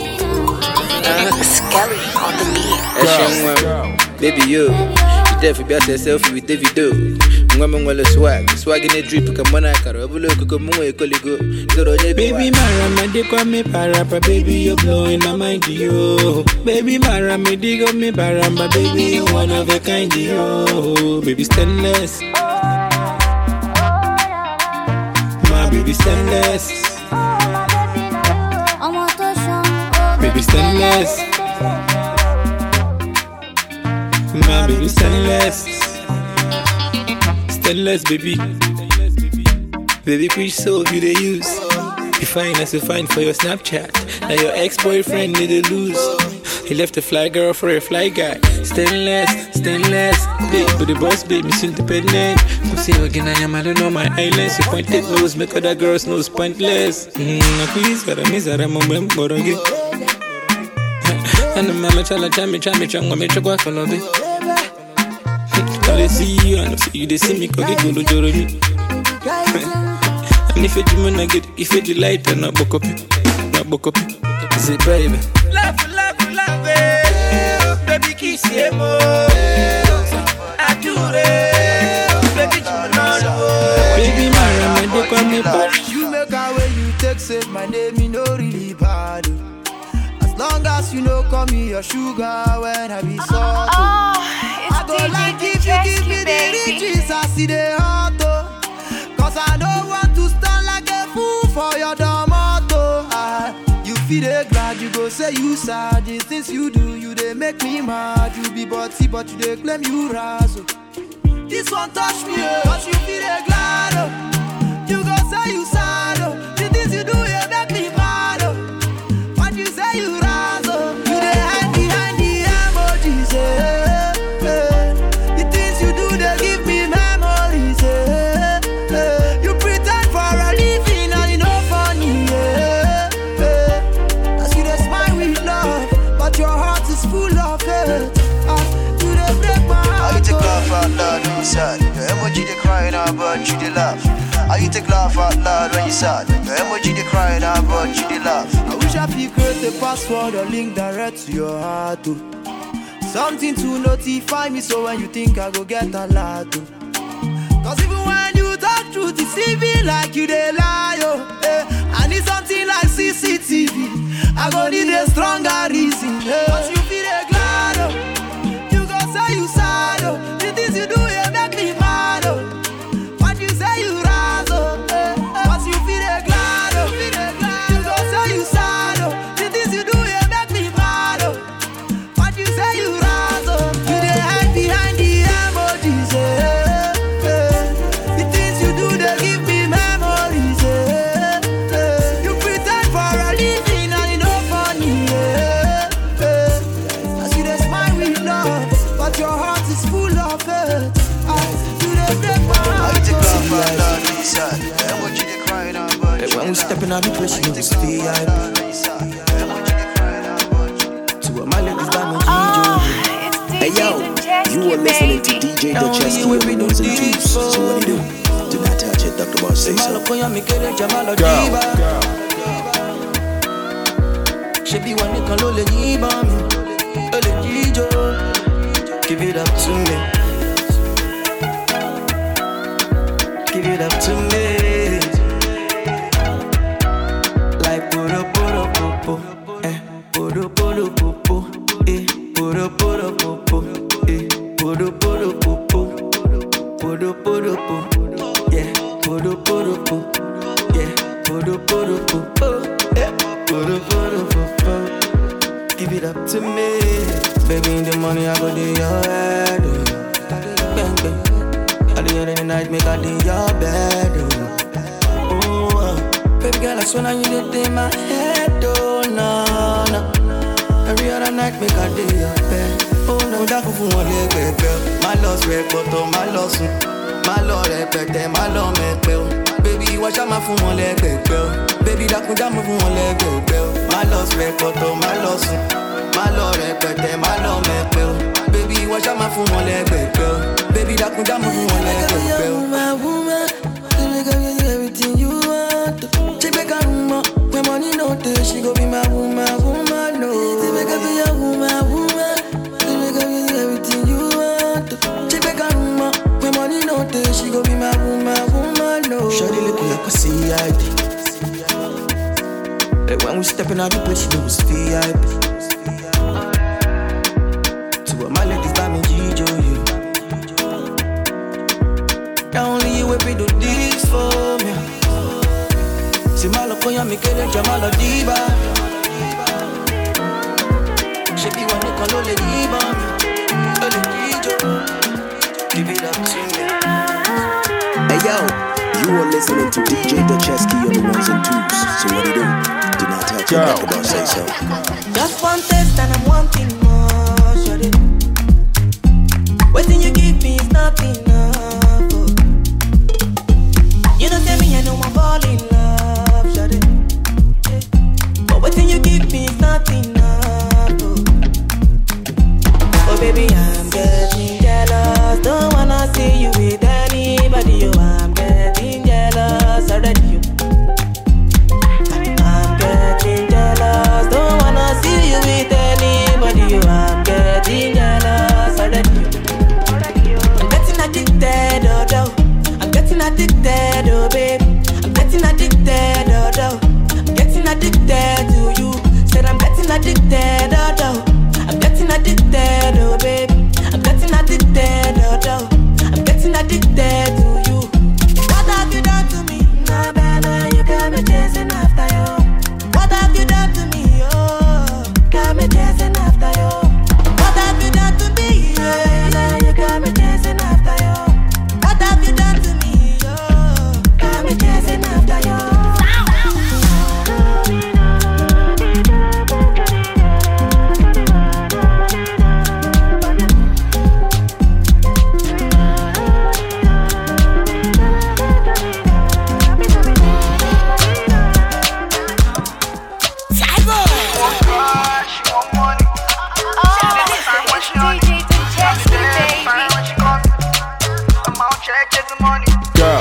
Skelly on the beat. Baby, you. You definitely got that selfie with Davido. Women will swag, swag in a drip, come on, I can't overlook, come on, go. Baby, Mara, they call me Parapa, baby, you're blowing my mind, yo. Baby, Mara, me dig me Paramba, baby, you one of a kind, yo. Baby, stainless. My baby, stainless. Baby, stainless. My baby, stainless. Stainless, baby. Baby, which soap you they use? You fine as you fine for your Snapchat. Now your ex-boyfriend need to lose. He left a fly girl for a fly guy. Stainless, stainless. Big but the boss, baby, Miss Independent. Who say again I am, I don't know my islands. You pointed nose, make other girls nose pointless. Mmm, please, but I miss that I'm a member again. And the mama chala chami chami changwa me chokwa kolobe. They see you and see you, they see me, cause they go to Jordan. And if you wanna get, if you delight, and not book up, not book up. Say, baby, love, love, love, it. Baby, kiss you more. I do it, baby, baby, Mara, my dick on me, but you make a way, you take it, my name, you know, really bad. As long as you know, call me your sugar when I be soft. Oh, it's go like if you give me the riches, I see the heart, oh. Cause I don't want to stand like a fool for your tomato. Ah, you feel the glad, you go say you sad. The things you do, you they make me mad. You be butty, but you they claim you razzle. This one touch me, oh. Cause you feel the glad, oh. You go say you sad, oh. The things you do, you make me mad, oh. What you say you razzle. You they hide behind the emojis, eh. You do sad. Your emoji they cry now, but you they laugh. How you take laugh out loud when you sad? Your emoji they cry now, but you they laugh. I wish I could create a password or link direct to your heart too. Something to notify me so when you think I go get a lot too. Cause even when you talk truth, it's even like you they lie, oh, eh. I need something like C C T V. I go need a stronger reason, eh. Cause you feel a glad, oh. You go say you sad, oh. The things you do, you make me mad, oh. What you say you rise, oh, eh. Cause you feel a glad, oh. You go say you sad, oh. The things you do, you make me mad, oh. What you say you rise, oh. You dey hide behind the emojis, eh. When we stepping out the place, you know it's V I P. To what my ladies diamond G J. Hey yo, you are listening to D J Docheski on the ones and twos. So what do you do? Do not touch it, Doctor Boss say so. Shebi one nìkan ló lè yìnbọn mi, ó lè jíjó. Give it up to me. Give it up to me. Like poro poro popo, eh. Poro poro popo, eh. Poro poro popo, eh. Poro poro popo, poro poro popo, yeah. Poro poro popo, yeah. Poro poro popo, eh. Poro poro popo. Give it up to me, baby. In the morning I go to your head, oh. Bang bang. At the end of the night, make I do your bed, oh. Oh, uh. Baby girl, I swear now you did in my head, oh, no, no. Every other night, make I do your bed, oh, no. That go for one leg, baby. My lost record, oh, my lost, my lord, repete, my lord, me peo. Baby, watch out, my phone, one leg, baby. Baby, that go down, my phone, one leg, baby. My lost record, oh, my lost, my lord, repete, my lord, me peo. Baby, watch out, my phone, one leg, baby. Baby, that could damn move one leg, girl. Woman, woman, let me give you everything you want. She make a woman, when money no there, she go be my woman, woman, no. Let me give you a woman, woman, let me give you everything you want. She make a woman, when money no there, she go be my woman, woman, no. Shawty looking like a C I D. Like when we stepping out the place, she know it's V I P. To what my ladies diamond G J, you. Now only you will be do this for me. Si malo konya mi kere jamalo diba. Shebi wani kalo le diba mi, ole dijo. Give it up to me. Hey yo, you are listening to D J Docheski on the ones and twos. So what do you do? Do not touch it, Doctor Boss say so. Just one taste and I'm wanting more, shawty. Waiting you give me is not enough. You don't tell me I know I'm fall in love, shawty. But what you give me is not enough, oh. Oh baby, I'm getting jealous. Don't wanna see you with anybody, oh. I'm getting jealous already, you. I'm getting jealous. Don't wanna see you with anybody, oh. I'm getting jealous already, you. I'm getting addicted, oh, oh. I'm getting addicted, oh baby. I'm getting addicted, oh, oh. I'm getting addicted to you. Said I'm getting addicted, oh, oh. I'm getting addicted, oh baby. I'm getting addicted, oh, oh. I'm getting addicted to you. What have you done to me? Nah, better, you got me chasing after you. What have you done to me? Oh, got me chasing after you. What have you done to me? Yeah, nah, you got me chasing after you. What have you done to me? Oh, got me chasing after you. shake it the money. Go.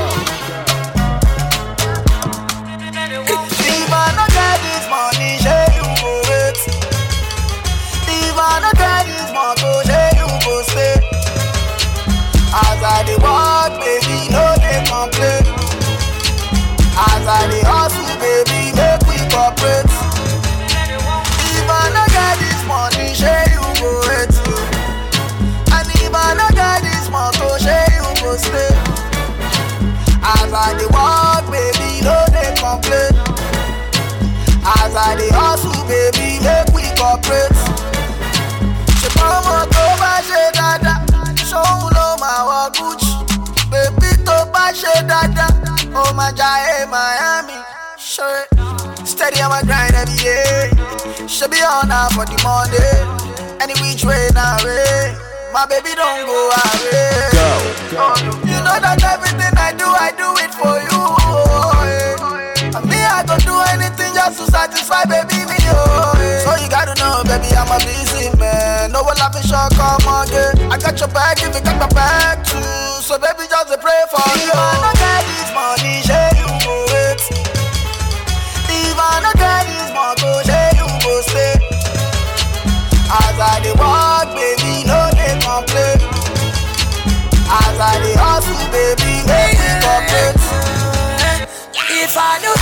If I no get this money, shake you go wait. If I no get this money, shake you go stay. As I dey walk, baby, no dey complain. As I dey hustle, baby, make we cooperate. If I no get this money, shake you go wait. And if I no get this money, shake you go stay. As I dey walk, baby, no dey complain. As I dey hustle, baby, make we cooperate. Ṣé bọ́mọ tó bá ṣe dáadáa, ṣóun ló máa wọ Gucci. Bébí tó bá ṣe dáadáa, ó máa jayé Miami. Ṣé steady on my grind every day. Ṣé bí ọ̀nà for the Monday, any which way na way. My baby don't go away. Go, go. You know that everything I do, I do it for you. Oh, yeah. And me, I go do anything just to satisfy baby me. Oh, yeah. So you gotta know, baby, I'm a busy man. No one laughing short, come again. I got your back if you got my back too. So baby, just pray for me. If I no get this money, share you go wait. If I no get this money, share you go stay. As I dey walk, baby, no dey complain. As I dey hustle, baby, make me cooperate. If I do.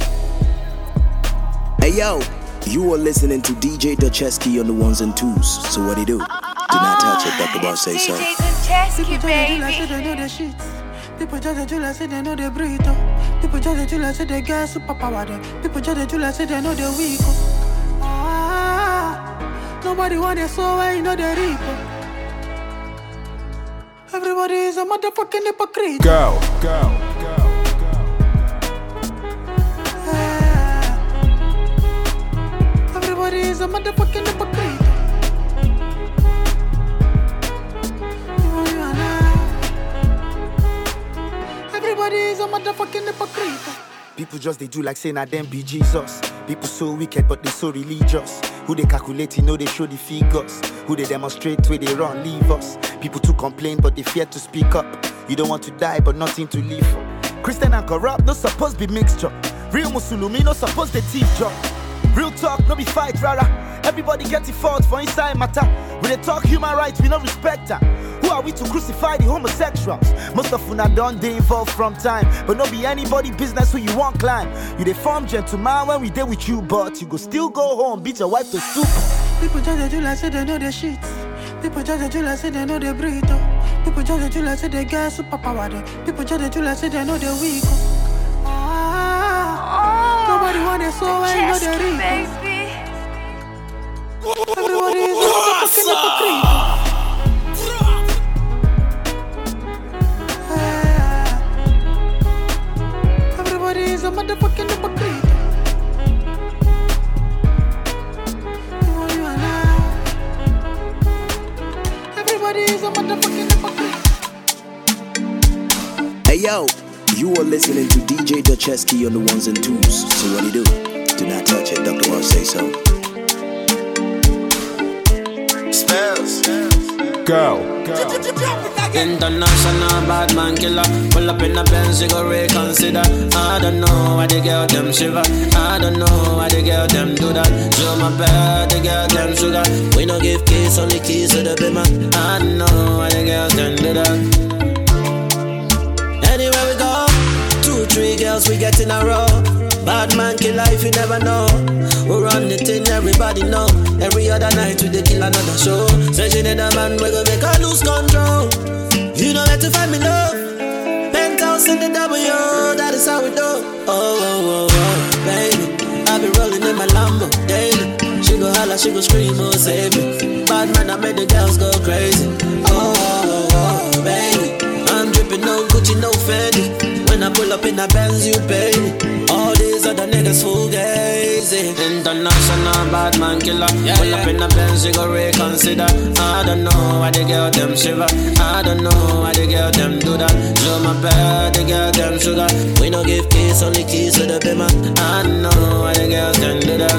Hey yo, you are listening to D J Duchesky on the ones and twos. So what do you do? Do not touch it, Doctor Boss say so. D J Duchesky, baby. People just do like say they know they breathe. People just do like say they get super power. People just do like say they know they weak. Ah, nobody want it so I know they reap. Everybody is a motherfucking hypocrite. Go, go, go, go. Ah, everybody is a motherfucking hypocrite. Everybody is a motherfucking hypocrite. People just they do like saying that them be Jesus. People so wicked but they so religious. Who they calculate, you know they show the figures. Who they demonstrate where they run, leave us. People too complain but they fear to speak up. You don't want to die but nothing to live for. Christian and corrupt, no supposed be mixture. Real Musulumi, no supposed they thief job. Real talk, no be fight, rara. Everybody get it fault for inside matter. When they talk human rights, we no respect her. Who are we to crucify the homosexuals? Most of una don't they evolve from time. But no be anybody business who you want climb. You they form gentleman when we there with you, but you go still go home, beat your wife to soup. People just do like say they know their shit. People just do like say they know they breathe. People just do like say they get super power. People just do like say they know they weak. Ah, nobody want it so I know they reap. Everybody is a motherfucking hypocrite. Everybody is a motherfucking hypocrite. Everybody is a motherfucking hypocrite. Hey yo, you are listening to D J Duchesky on the ones and twos. So what do you do? Do not touch it, Doctor Ross say so. Spells. Go. Go. International bad man killer. Pull up in a Benz, you go reconsider. I don't know why the girl them shiver. I don't know why the girl them do that. Show my bad, the girl them sugar. We no give keys, only keys to the bimmer. I don't know why the girls them do that. Anywhere we go, two, three girls we get in a row. Bad man killer if you never know. We run the thing, everybody know. Every other night we dey kill another show. Say she need a man, we go make her lose control. You know where to find me love. Penthouse in the W, that is how we do. Oh, oh, oh, oh, baby, I be rolling in my Lambo daily. She go holla, she go scream, oh, save me. Bad man, I made the girls go crazy. Oh, oh, oh, oh, baby, I'm dripping no Gucci, no Fendi. When I pull up in a Benz, you pay me. All these other niggas fugazi. International bad man killer. Yeah, pull yeah. up in a Benz, you go reconsider. I don't know why the girl them shiver. I don't know why the girl them do that. Show my bad, the girl them sugar. We no give keys, only keys to the bimmer. I don't know why the girls them do that.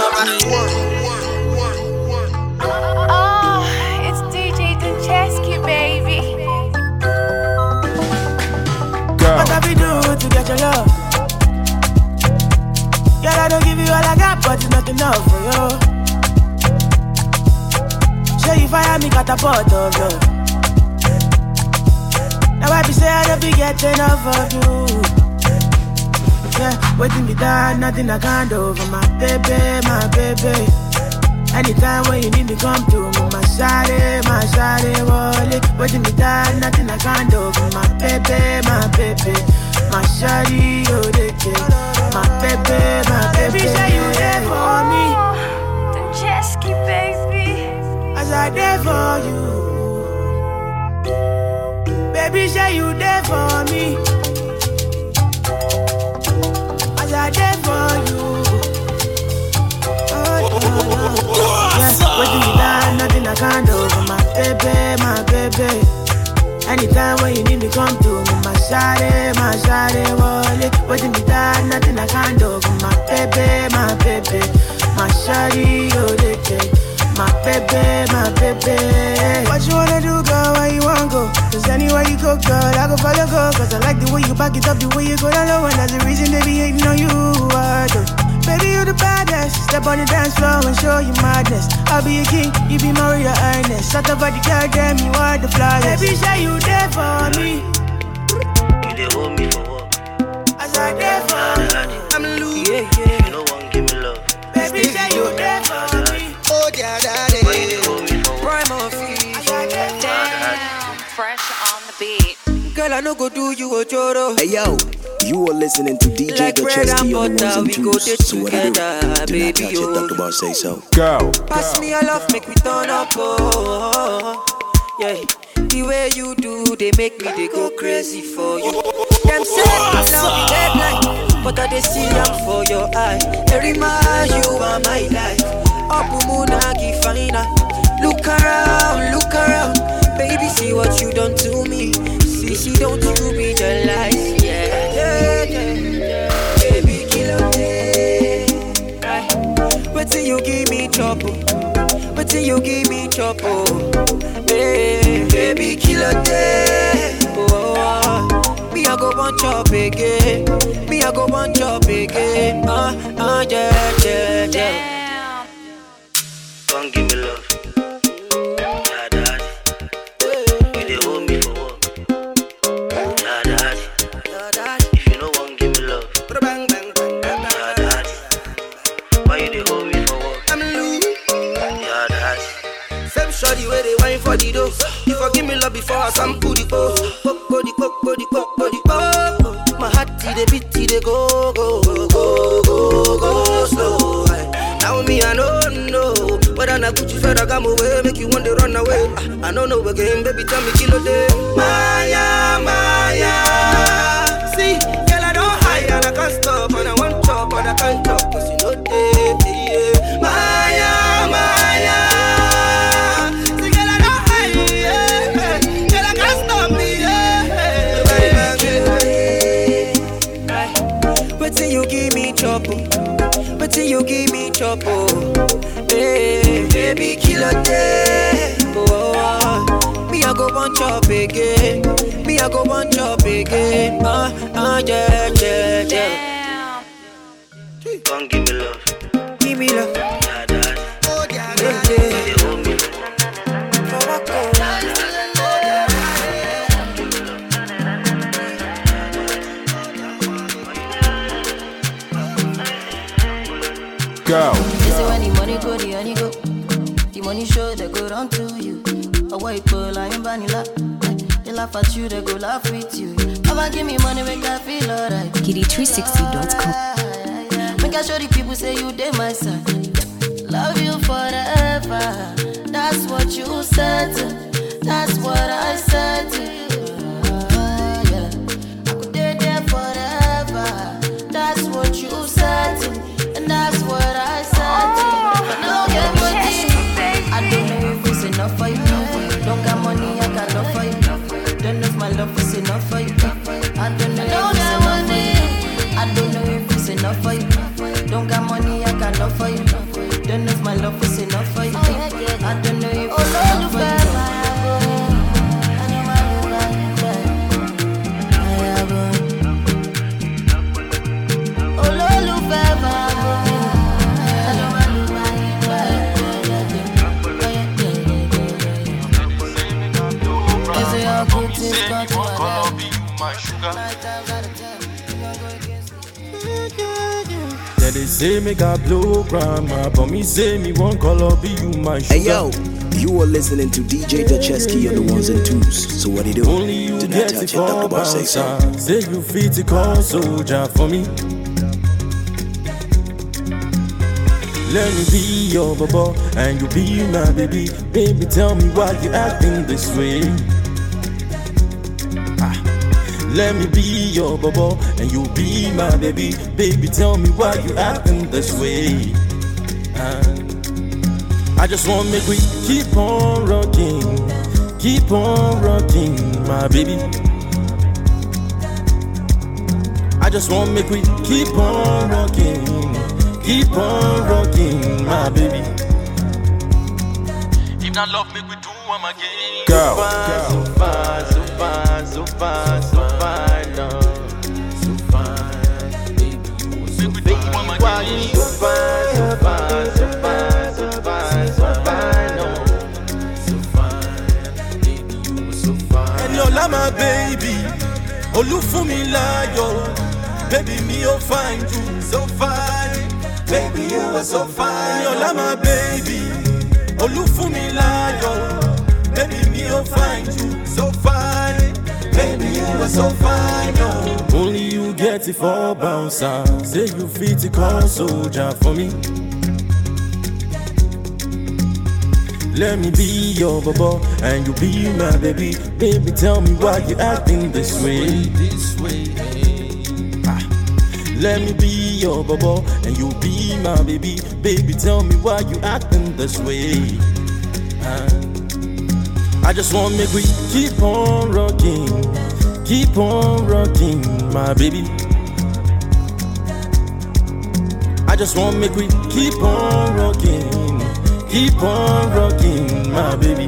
Oh, it's D J Duchesky, baby. enough for you. Say you fire me, got a pot of love. Now I be say I don't be getting enough of you. Yeah, waiting me down, nothing I can't do for my baby, my baby. Anytime when you need me, come to me, my shawty, my shawty, wallet. Waiting me down, nothing I can't do for my baby, my baby. My shawty, oh, they take my baby, my baby. Say you there for me, Chesky baby. as I there for you. Baby, say you there for me, as I there for you. Oh, oh, oh. Yeah, waiting me down, nothing I can't do for my baby, my baby. Anytime when you need me, come to me, my shawty, my shawty, wallet. Waiting me down, nothing I can't do for my baby, my baby. My shawty, oh, they take my baby, my baby. What you wanna do, girl, where you wanna go? Cause anywhere you go, girl, I go follow, go. Cause I like the way you back it up, the way you go down low. And that's the reason they be hating on you, I do. Baby, you the baddest. Step on the dance floor and show you madness. I'll be a king, you be my royal highness. Shut up about the girl, damn, you are the flyest. Baby, say you there for me. You dey hold me for what? As I there for you. I'm loose. Yeah, yeah. You no one give me love. Baby, say you there for me. Oh, yeah, daddy. Why you dey hold me for what? Prime of feet. Damn, fresh on the beat. Girl, I no go do you a choro. Hey yo, you are listening to D J Like bread and Dachesky on the butter, ones and we go there twos. So what I do? together, Do not baby, touch it. oh. Talk about say so. Go. Pass me your love, make me turn up, oh. Yeah, the way you do, they make me, they go crazy for you. Them say I love you deadline, but I they see I'm for your eye. Every man, you are my life. Up Munagi fina. Look around, look around. Baby, see what you done to me. See, see, don't you be jealous, yeah, yeah, yeah, yeah. Baby, kill me. Right. Wait till you give me trouble. Wait till you give me trouble. Hey, baby, kill a day. Oh, me I go one chop again. Me I go one chop again. Ah, ah, yeah, yeah, yeah. Don't give me love. Yeah, daddy. You dey hold me for what? Yeah, daddy. If you no one give me love. Yeah, daddy. Why you dey hold me for what? I'm loose. Yeah, daddy. Same shorty where they wine for the dough. You forgive me love before I sample the pose. Coco the coco the coco the coco. My heart the beat the go go go go go go slow. Now me I don't know whether I put you further come away, make you want to run away. I don't know again, baby, tell me kill a day. Maya, Maya. See, girl, I don't hide and I can't stop, and I want chop, but I can't chop, cause you know they, yeah. Maya, Maya. See, girl, I don't hide, yeah. Girl, I can't stop me, yeah. Wait till you give me trouble. Wait till you give me trouble. Hey, baby, kill a day. Oh, me I go one chop again. Me I go one chop again. Ah, ah, yeah, yeah, yeah. Don't give me love. Give me love. Yeah, daddy. Oh, yeah, You dey hold me for what? Go. They say when the money go, the honey go. The money show, they go run to you. A white pearl, I am vanilla. They laugh at you, they go laugh with you. Never give me money, make I feel alright. Kitty three sixty dot com. Make I show the people, say you dey my side. Love you forever. That's what you said. That's what I said. Uh, yeah. I could stay there forever. That's what you said. And that's what I said. But now get money. I don't know if it's enough for you. Don't got money, I got love for you. Don't know if my love is enough for you. I don't know if it's enough for you. I don't know if it's enough for you. Don't got money, I got love for you. Don't know if my love is enough for you. I don't know if it's enough for you. since gone to my life. My sugar. Yeah, they say make a blow grandma, but me say me one color be you my sugar. Hey yo, you are listening to D J Duchesky on the ones and twos. So what do you do? Only you do not get touch it it, Doctor Bob say so. Say you fit to call soldier for me. Let me be your baba and you be my baby. Baby, tell me why you acting this way. Let me be your bubble and you be my baby. Baby, tell me why you acting this way. uh, I just wanna make we keep on rocking, keep on rocking, my baby. I just wanna make we keep on rocking, keep on rocking, my baby. If not love, make we do one again. Girl, so fine, so fine, so fine, so fine, no. So fine, baby, you so fine. Why you so fine, so fine, so fine, so fine, so fine, no. So fine, baby, you so fine. And you're like my baby, Olufunilayo. Baby, me oh find you so fine. Baby, you are so fine. You're like my baby, Olufunilayo. Baby, me oh find you so fine. Baby, you are so fine, oh. Only you get it for bouncer. Say you fit to call soldier for me. Let me be your baba and you be my baby. Baby, tell me why you acting this way. This way, ah. Let me be your baba and you be my baby. Baby, tell me why you acting this way. ah. I just wanna make we keep on rocking, keep on rocking, my baby. I just wanna make we keep on rocking, keep on rocking, my baby.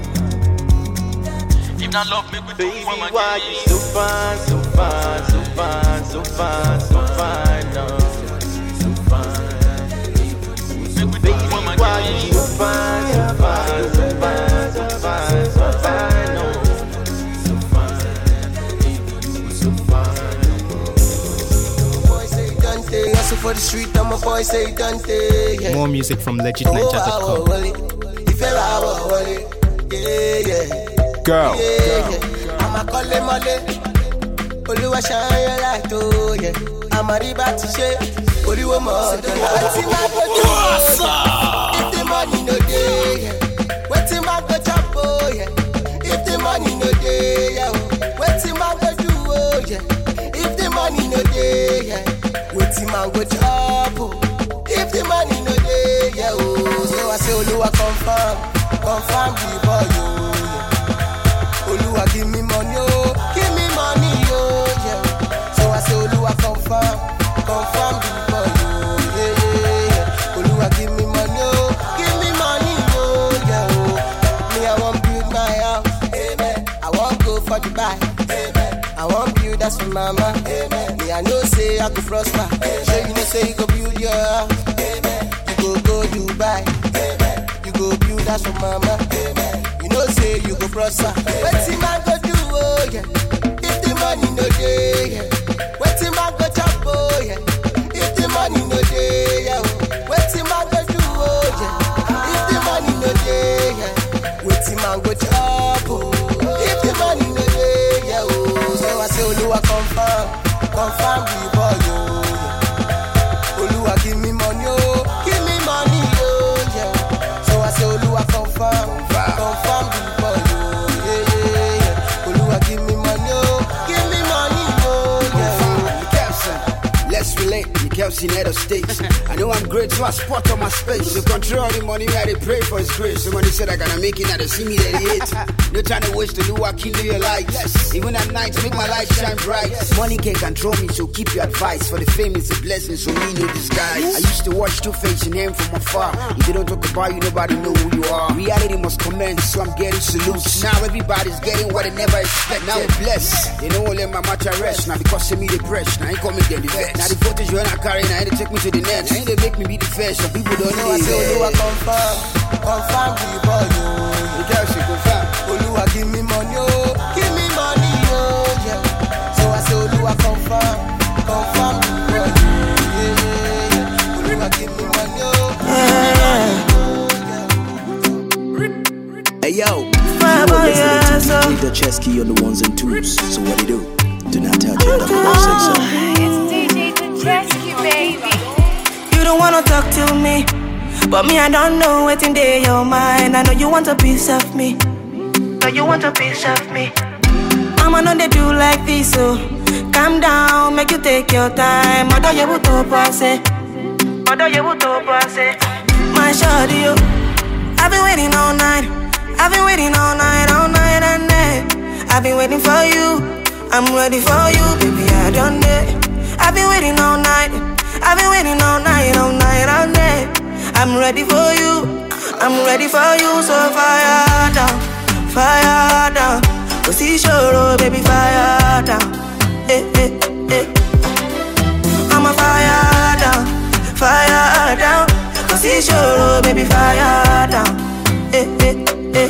If not love, make we do one again. Why you so fine, so fine, so fine, so fine, so fine, no. So fine, baby, why you so fine, so fine, so fine, so fine, so fine, no. So fine, baby, so fine. Boy say Dante, hustle for the street, and my boy say Dante. Yeah. More music from legit niger dot com. Yeah, yeah. Girl, yeah, yeah. I'm a call him Oluwa shine your light, oh yeah. I'm a riba to share. Oluwa more than what's my go if the money no day, yeah. What's my go chop, oh yeah. If the money no day, yeah. What's my go do, oh yeah. If the money no day, yeah. What's my go chop, oh. If the money no day, yeah. Oh, so I say Oluwa confirm, confirm the boy, oh yeah. Oluwa give me money, oh, give me money, oh yeah. So I say Oluwa confirm, confirm the boy, oh yeah, yeah, yeah. Oluwa give me money, oh, give me money, oh yeah, oh. Me I want build my house, amen. I want go for Dubai, amen. I want build that's for mama, amen. Me I know say I go prosper, amen. So you know say you go build your house, amen. You go go Dubai, amen. You go build that's for mama, amen. You know say you go prosper. Wetin man go do, oh yeah. If the money no dey, yeah. Wetin man go chop, oh yeah. If the money no dey, yeah. Wetin man go do, oh yeah. If the money no dey, yeah. Wetin man go chop, oh. If the money no dey, yeah. So I say Oluwa confirm, confirm the boy, oh yeah. Oluwa give me money, oh, give me money, oh yeah. So I say Oluwa confirm, confirm the boy, oh yeah, yeah, yeah. Oluwa give me money, oh, give me money, oh yeah. The caption, let's relate. The caption head of states. I know I'm great, so I spot on my space. To control the money, I they pray for His grace. Somebody said I gotta make it, now they see me, they hate. No time to waste to do what kill your life. Even at night, make my life shine bright. Money can't control me, so keep your advice. For the fame is a blessing, so me no disguise. I used to watch Two-Face and aim from afar. If you don't talk about you, nobody know who you are. Reality must commence, so I'm getting salutes. Now everybody's getting what they never expect. Now we're blessed. They don't let my matter rest. Now because of me they press, now ain't coming them the best. Now the footage you ain't carrying, now ain't they take me to the next. Now ain't they make me be the first, so people don't know. I say Oluwa confirm, confirm the boy, oh. The girl say confirm. Oluwa give me money, oh, give me money. Dutchesky on the ones and twos. So what do you do? Do not touch it. Dr. Bob say so. It's D J Dutchesky, baby. You don't wanna talk to me, but me I don't know what's in there your mind. I know you want a piece of me. Know you want a piece of me. I'ma know they do like this, so calm down, make you take your time. Mother you would to pass it. Mother you would to pass it. My shawty, you. I've been waiting all night. I've been waiting all night, all night and day. I've been waiting for you. I'm ready for you, baby. I done it. I've been waiting all night. I've been waiting all night, all night, all day. I'm ready for you. I'm ready for you. So fire down, fire down. Cause he's sure, baby, fire down. Eh, eh, eh. I'm a fire down, fire down. Cause he's sure, baby, fire down. Eh, eh, eh.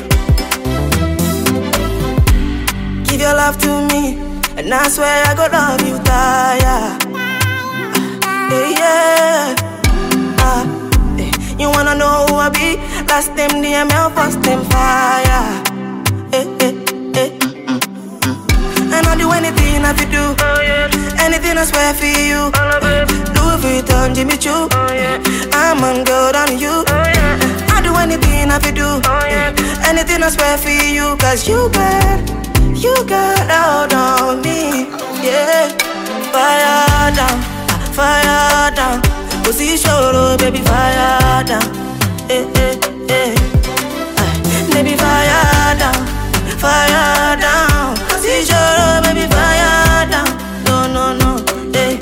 Give your love to me, and I swear I go love you, tire. Eh, yeah. Ah, eh. You wanna know who I be? Last time D M L, first time fire. Eh, eh, eh. And I'll do anything I fi do. Oh, yeah. Anything I swear for you. Louis Vuitton, Jimmy Choo. Oh, yeah. I'm on good on you. Oh, yeah. I'll do anything I fi do. Oh, yeah. Anything I swear for you. Cause you got, you got out on me. Yeah. Fire down, fire down. Pussy show, baby, fire down. Eh, eh, eh. Baby, fire down, fire down. Pussy show, baby, fire down. No, no, no, eh.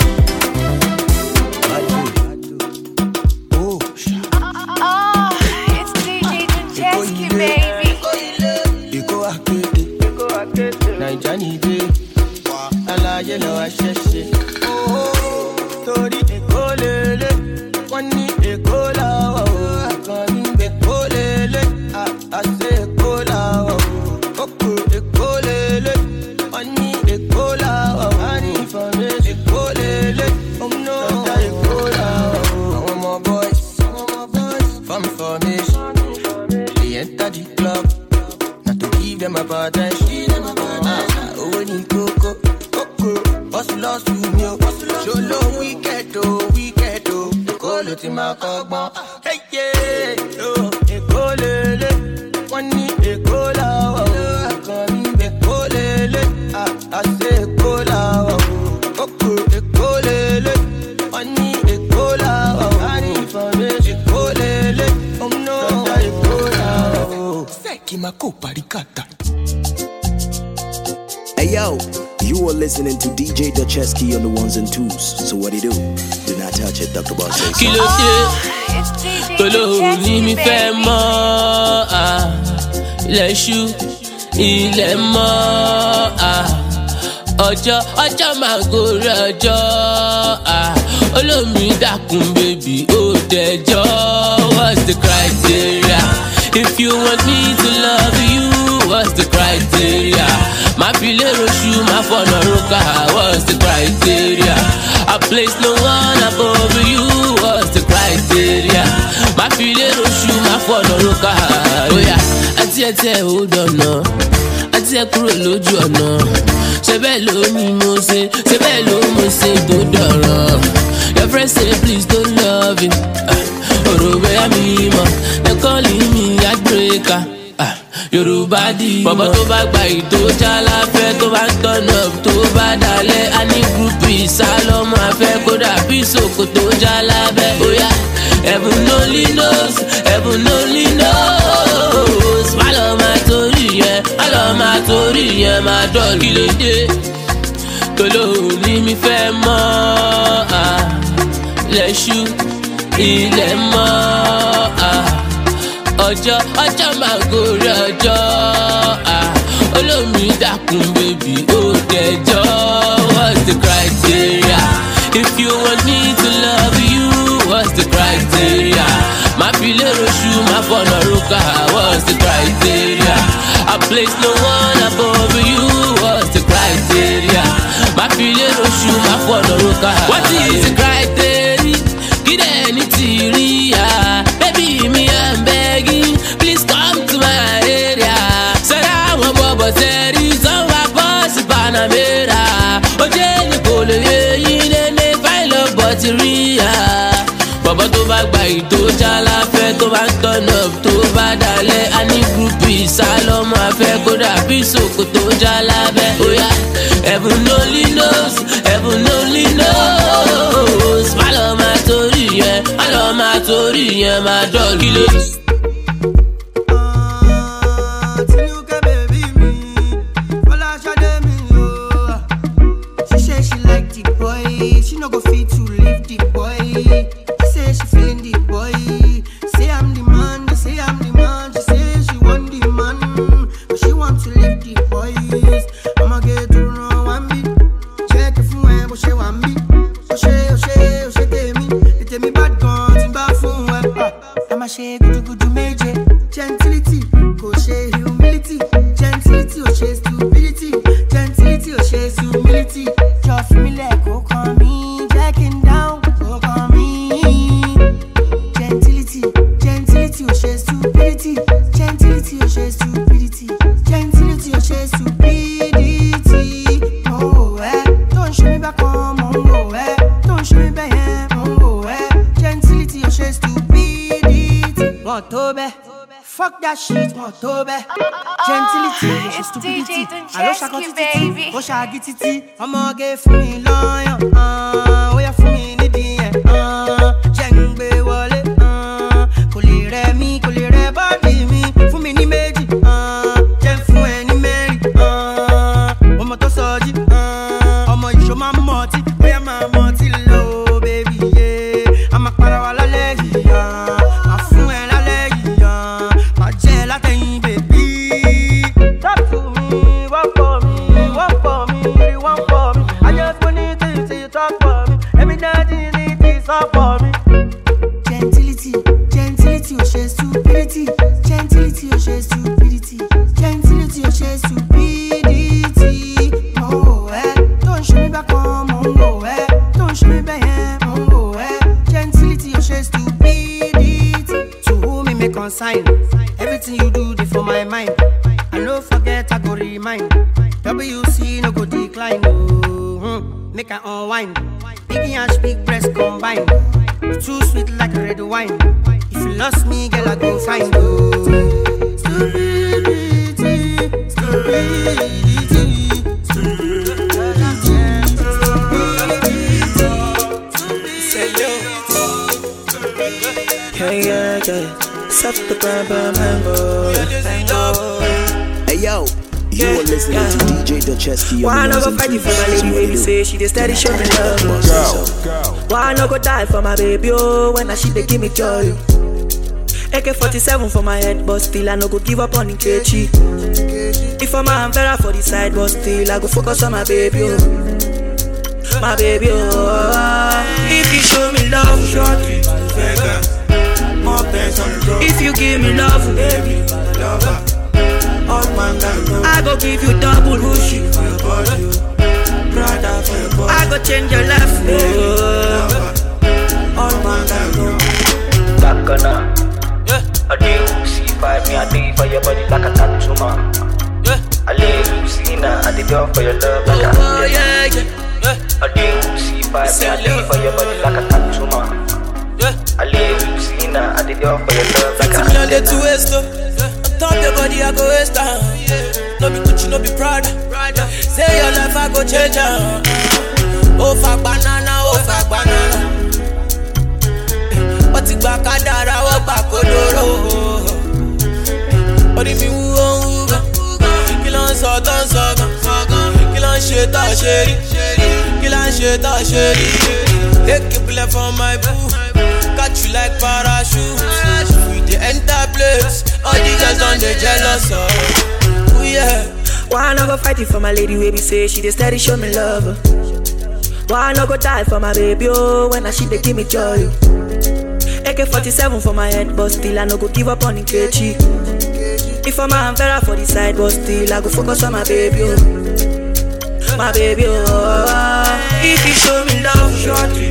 Oh, it's D J Dutchesky, baby. Naijani day, alaye lo asheshe. Oh, tori ekolele, wani ekola wa o, akani ekolele, ah ase ekola wa o, koko ekolele, wani ekola wa o, ani fame ekolele, oh no, dada ekola wa o. Àwọn ọmọ boys, àwọn ọmọ boys, fam formation, they enter the club, not to give them a bad time. Lost to me, show low wicked, oh, wicked, oh. Call it in my cogma. Hey, yeah, oh, a colele, one need a cola, oh, come in the colele, ah, I say cola, oh, a colele, one need a cola, oh, I need for me, a colele, oh no, a cola, oh, Seki Makopa Ricata. Hey yo, you are listening to D J Dutchesky on the ones and twos. So what do you do? Do not touch it, Doctor Bob says so. Kí ló dé? Tolóhùn ní mi fẹ́ mọ́, ah. Ilẹ̀ ṣú, ilẹ̀ mọ́, ah. Ọjọ́, ọjọ́ máa gorí ọjọ́, ah. Olómi dákun bèbí ó dẹjọ́. What's the criteria? If you want me to love you, what's the criteria? My pilero shoe, my phone roka, what's the criteria? I place no one above you, what's the criteria? My pilero shoe, my phone roka. Oh yeah, àti ẹ̀tẹ̀ hold on no, àti ẹ̀ kúrò lójú ọ̀nà. Ṣé bẹ́ẹ̀ ló ní mo ṣe, ṣé bẹ́ẹ̀ ló mo ṣe tó dọ̀rọ̀. Your friend say please don't love him. Ọ̀rọ̀ bẹ́ẹ̀ mi mọ̀, they calling me heartbreaker. Yorùbá di bọ̀bọ̀ tó bá gba ìtò jálàfẹ́ tó bá tọ̀nà tó bá dalẹ̀ a ní gúrúpù ìsálọ́mọ afẹ́ kódà bí ìsòkò tó jálábẹ́ bóyá heaven only knows, heaven only knows. Má lọ máa torí yẹn, má lọ máa torí yẹn máa dọ̀lù. Kí ló dé? Tolóhùn ní mi fẹ́ mọ́, lẹ́ṣú ilẹ̀ mọ́, ọjọ́ ọjọ́ máa gorí ọjọ́, olómi dákun bèbí ó dẹjọ́. What's the criteria? If you want me to love you, what's the criteria? My pilero shoe, my phone roka, what's the criteria? I place no one above you, what's the criteria? My pilero shoe, my phone roka. What is the criteria? Get any theoria, baby me I'm begging, please come to my area. Say I want Bobo Terry. Panamera. Oje ni kò lè yé yín lélẹ̀ fine love but real. Bàbá tó bá gba ìtò jálá fẹ́ tó bá turn up tó bá dalẹ̀ a ní groupies sálọ́mù afẹ́ kódà bí sòkò tó jálá bẹ́. Oya heaven only knows, heaven only knows. Má lọ máa torí yẹn, má lọ máa torí yẹn máa dọ̀lú lé. She no go fit to leave the boy. She say she feeling the boy. Say I'm the man, they say I'm the man. She say she want the man, but she want to leave the boys. I'ma get to know one beat. Check if you want, but she want me. Oh she, oh she, oh she tell me. They tell me bad guns in bad phone. I'ma shake good, good, major. Gentility, go she humility. Gentility, oh she stupidity. Gentility, oh she humility. Just feel me like go come me. Fuck that shit, motobe. Gentility, It's stupidity. D J Doncheski, baby. Oh, shaggy titi. I'ma get for me lion. Ah, we are for me nidi. Ah, jengbe wale. Ah, kulire mi, kulire body mi. For me ni meji. Ah, jen fu eni meri. Ah, omo to soji. Ah, omo isho ma moti. We are ma moti low, baby. Yeah, I'm a parawala legi. Ah. Gentility, gentility, oh she stupidity. Gentility, oh she stupidity. Gentility, oh she stupidity. Oh, eh, don't show me back on Mongo, eh. Don't show me back, eh, Mongo, eh. Gentility, oh she stupidity. To whom me make consign. Everything you do, they for my mind. I no forget, I go remind. W C no go decline, oh, hmm. Make I unwind. Big and big breast combined. Too sweet like red wine. If you lost me, girl, I go find you. Stupidity, stupidity, stupidity. Yeah, yeah, yeah. Suck the grandpa mango. Hey yo. You are listening yeah. to D J Doncheski. Why not go fight it for my lady baby? Say she dey steady show me love. Go. Why not go die for my baby? Oh, when I she dey give me joy. A K forty-seven for my head, but still I no go give up on Nkechi. If I'm a Vera for the side, but still I go focus on my baby. Oh, my baby. Oh, if you show me love, shortly, more pants on the road. If you give me love, baby, lover. I go give you double Gucci for your body, Prada for your body. I go change your life, all man can know. Bakana, yeah. I do see five me, I do for your body like a tattoo man. Yeah. I live you see now, I did for your love like a oh, yeah, yeah. I do see five me, I do for your body like a tattoo man. Yeah. I live you see now, I did for your love like a tattoo man. Top your body, I go waste time. No be Gucci, no be Prada. Say your life, I go change her. Oh, fuck banana, oh, fuck banana. But it's back at that, I walk back on the road. But if you won't, kill on salt on salt. Kill on shit, I shady. Kill on shit, I shady. Take a bullet from my boo. Catch you like parachute. We the enter place. All the girls on the jealous of. Oh yeah. Why not go fight it for my lady baby? Say she dey steady show me love. Why not go die for my baby? Oh, when I she dey give me joy. A K forty-seven for my head, but still I no go give up on Nkechi. If I'm a Vera for the side, but still I go focus on my baby. Oh, my baby. Oh, if you show me love, shortly,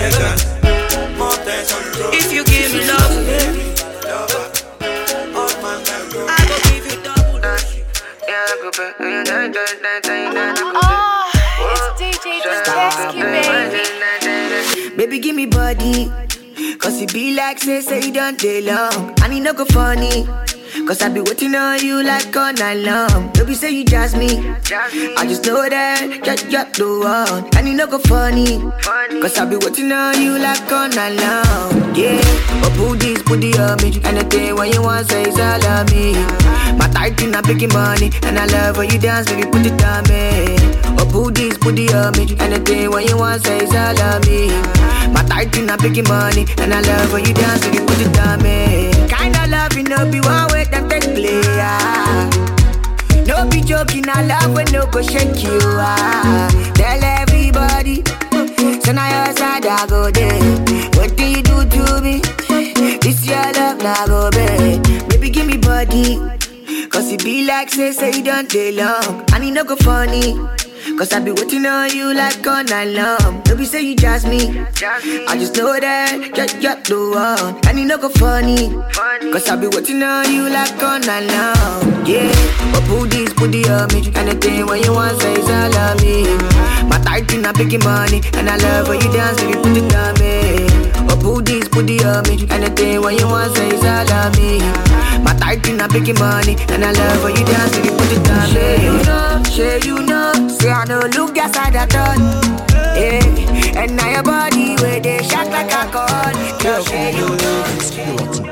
if you give me love, baby, I go give you double. Yeah, Oh, it's D J Duchesky, baby. Baby, give me body. Cause it be like say, say you done day long. And it no go funny. Cause I be waiting on you like all night long. Baby say you jazz me. I just know that you're, you're the one. And it no go funny. Cause I be waiting on you like all night long. Yeah, but put this, put the on me. Anything when you want say is all of me. My tight in a big money. And I love when you dance, baby put it on me. Oh put this, put the on me. Anything when you want say is all of me. My tight in a big money. And I love when you dance, baby put it on me. Kinda love you know be one way them take play, ah. No be joking, I love when no go shake you, ah. Tell everybody, so now your side I go there. What do you do to me? This your love now go bad. Baby give me body, cause it be like say say you done day long. And it no go funny, cause I be waiting on you like all night long. Baby say you jazz me, I just know that you're, you're the one. And it no go funny, cause I be waiting on you like all night long. Yeah, but put this, put the on me. Anything when you want say is all of me. My tight in a big money. And I love when you dance, baby put it on me. But put this, put the on me. Anything when you want say is all of me. My tight in a big money. And I love when you dance, baby put it on me. You know, sure you know. Say I don't look that side at all. Yeah, and now your body where they shot like a call. Girl, share you know.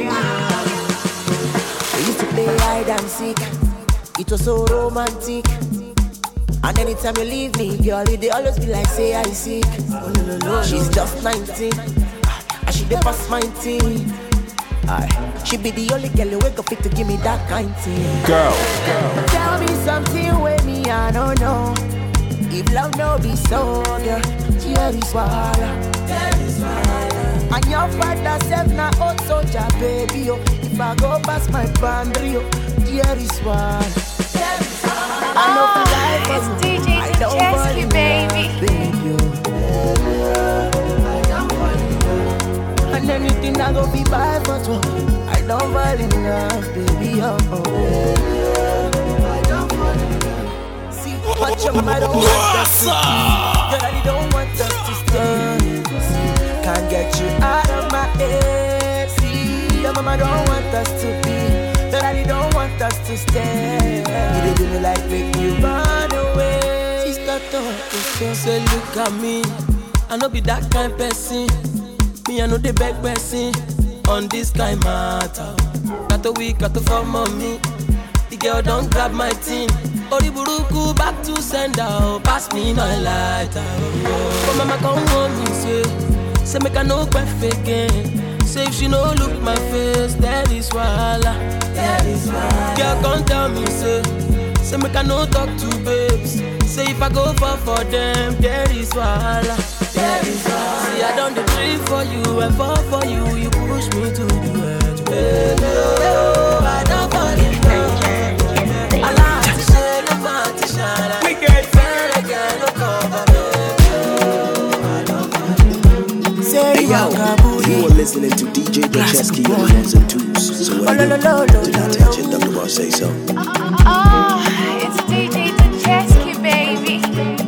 I used to play hide and seek. It was so romantic. And anytime you leave me, girl, they always be like, say I sick. Oh, no, no, no. She's just nineteen, and she dey pass nineteen. Aye. She be the only girl who wake up fit to give me that kind thing. Girl, girl. Tell me something with me, I don't know. If love no be so, girl, here is why. And your father said na old soldier, baby, oh. If I go past my boundary, oh, here is why. I know for life, it's D J Duchesky, baby. baby oh. And anything I go be buy for two. I don't fall in love, baby, oh, oh. I don't fall in love. See, what your mama don't want us to see. Your daddy don't want us to stay. See, can't get you out of my head. See, your mama don't want us to be. Your daddy don't want us to stay. You do me like make you run away. Sister, don't say look at me. I know be that kind person. Me, I know the beg person on this kind matter. Got a week, got to form on me. The girl don't grab my team. Oriburuku back to send out. Pass me my lighter. Oh, mama come home me say, say make I no perfect again. Say if she no look my face, that is why. That is why. Girl come tell me say, say make I no talk to babes. Say if I go fall for them, there is why. That is why. See, I done the dream for you and fall for you. You push me to the edge, baby. Oh, I don't fall in love. I like to share the party, shine. We get fair again, no cover, baby. Hey yo, you are listening to D J Duchesky on the ones and twos. So what do you do? Do not touch it, Doctor Boss say so. Oh, it's D J Duchesky, baby.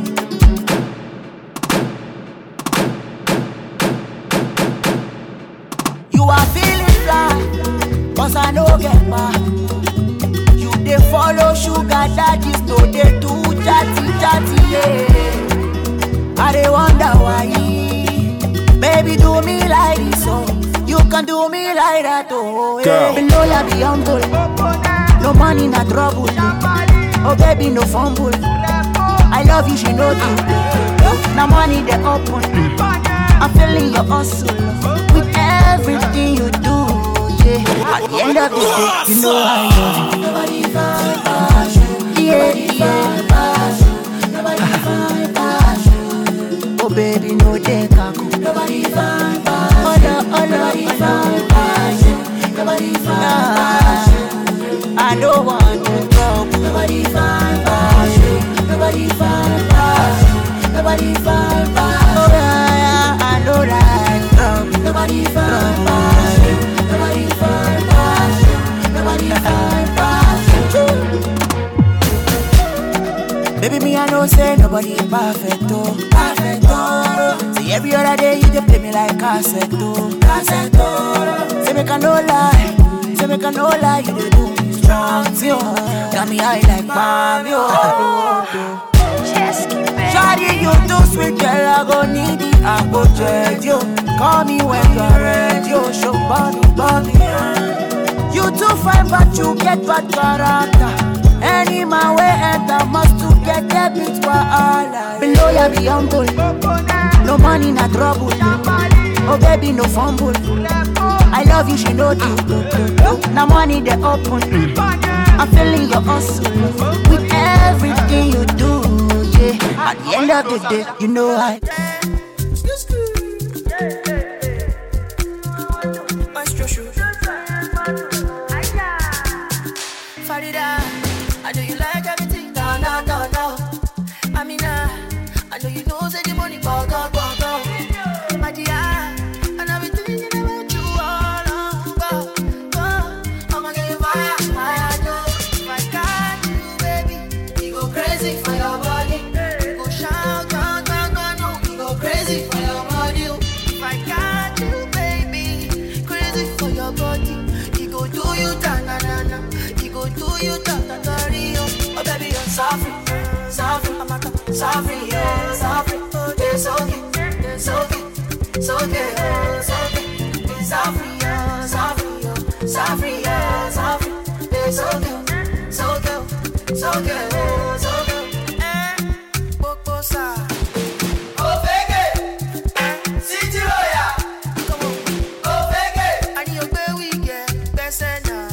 You are feeling fly, cause I know get back. You dey follow sugar daddies, no they do chatty chatty, yeah. I dey wonder why, baby do me like this, oh. You can do me like that, oh. Yeah. Be loyal, be humble, no money, no trouble. Oh baby, no fumble. I love you, she know you. Now money they open, I'm feeling your hustle. With everything you do, yeah. At the end of the day, you know I love you. Nobody find passion. Yeah, yeah. Nobody find passion. Oh baby, no take a go. Nobody find passion. Oh no, oh no, nobody find passion. Nobody find passion. I don't want to trouble. Nobody find passion. Nobody find passion. Nobody find passion. Oh yeah, yeah, I know that. Nobody find passion. Nobody find passion. Nobody find passion. Baby, me I know say nobody perfect, oh, perfect, oh. Say every other day you just play me like cassette, oh, cassette, oh. Say make I no lie, say make I no lie, you dey do me strong, too. Got me high like mommy, oh, oh. Shawty, you too sweet, girl, I go need it, I go dread you. Call me when you're ready, oh, show bunny, bunny. You too fine, but you get bad character. Any man way enter must to get debit for all. Below ya be humble, no money, no trouble. Oh baby, no fumble. I love you, she know you. Now money they open. I'm feeling your hustle with everything you do. Yeah, at the end of the day, you know I. I know you like everything, no, no, no, no. I mean, uh, I know you know say the money go, go, go, go. My dear, and I've been thinking about you all along, go, go. I'ma get you fire, fire, no. If I got you, baby, you go crazy for your body. You go shout, go, go, go, no. You go crazy for your body. If I got you, baby, crazy for your body. You go do you, da, na, na, na. You go do you, da, da, da. Oh baby, you're sorry, sorry, I'm not sorry, yeah, sorry. It's okay, it's okay, it's okay, it's okay. It's sorry, yeah, sorry, yeah, sorry, yeah, sorry. It's okay, it's okay, it's okay, it's okay. Eh, Bokosa. Oh baby, City Roya. Come on. Oh baby, I need your baby, yeah, best now.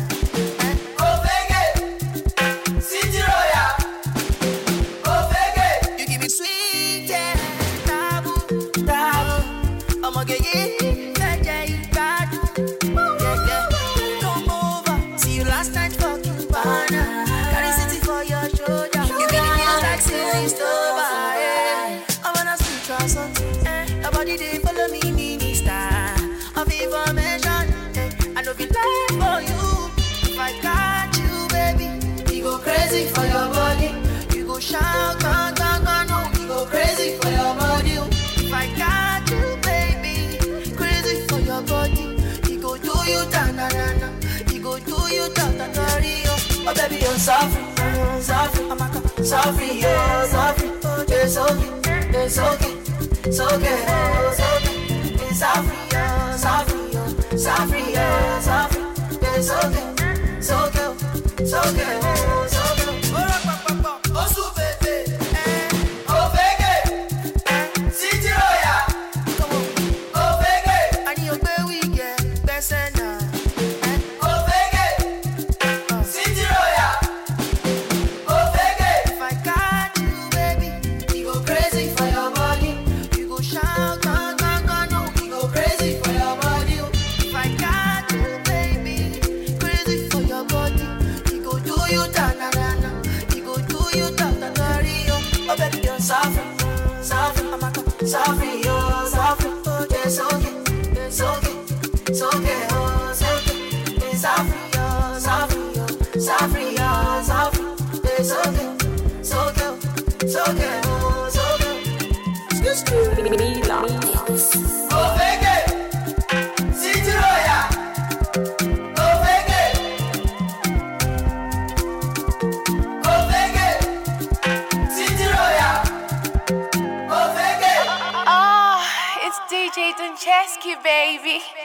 For your body, you go shout, go, go, go, no. You go crazy for your body. If I got you, baby, crazy for your body. You go do you, da, na, na, na. You go do you, da, da, da, rio. Oh baby, you're sorry, sorry, I'm a sorry, yeah, sorry. It's okay, it's okay, it's okay, it's okay. It's sorry, yeah, sorry, yeah, sorry, yeah, sorry. It's okay, it's okay, it's okay, it's okay. Sorry, oh, sorry, it's okay, it's okay, it's okay, oh, it's okay. It's sorry, oh, sorry, oh, sorry, oh, sorry, it's okay, it's okay, it's okay, oh, it's okay. Excuse me, oh, baby, City Roya, oh, baby, oh, baby, City Roya. D J Dunchesky, baby.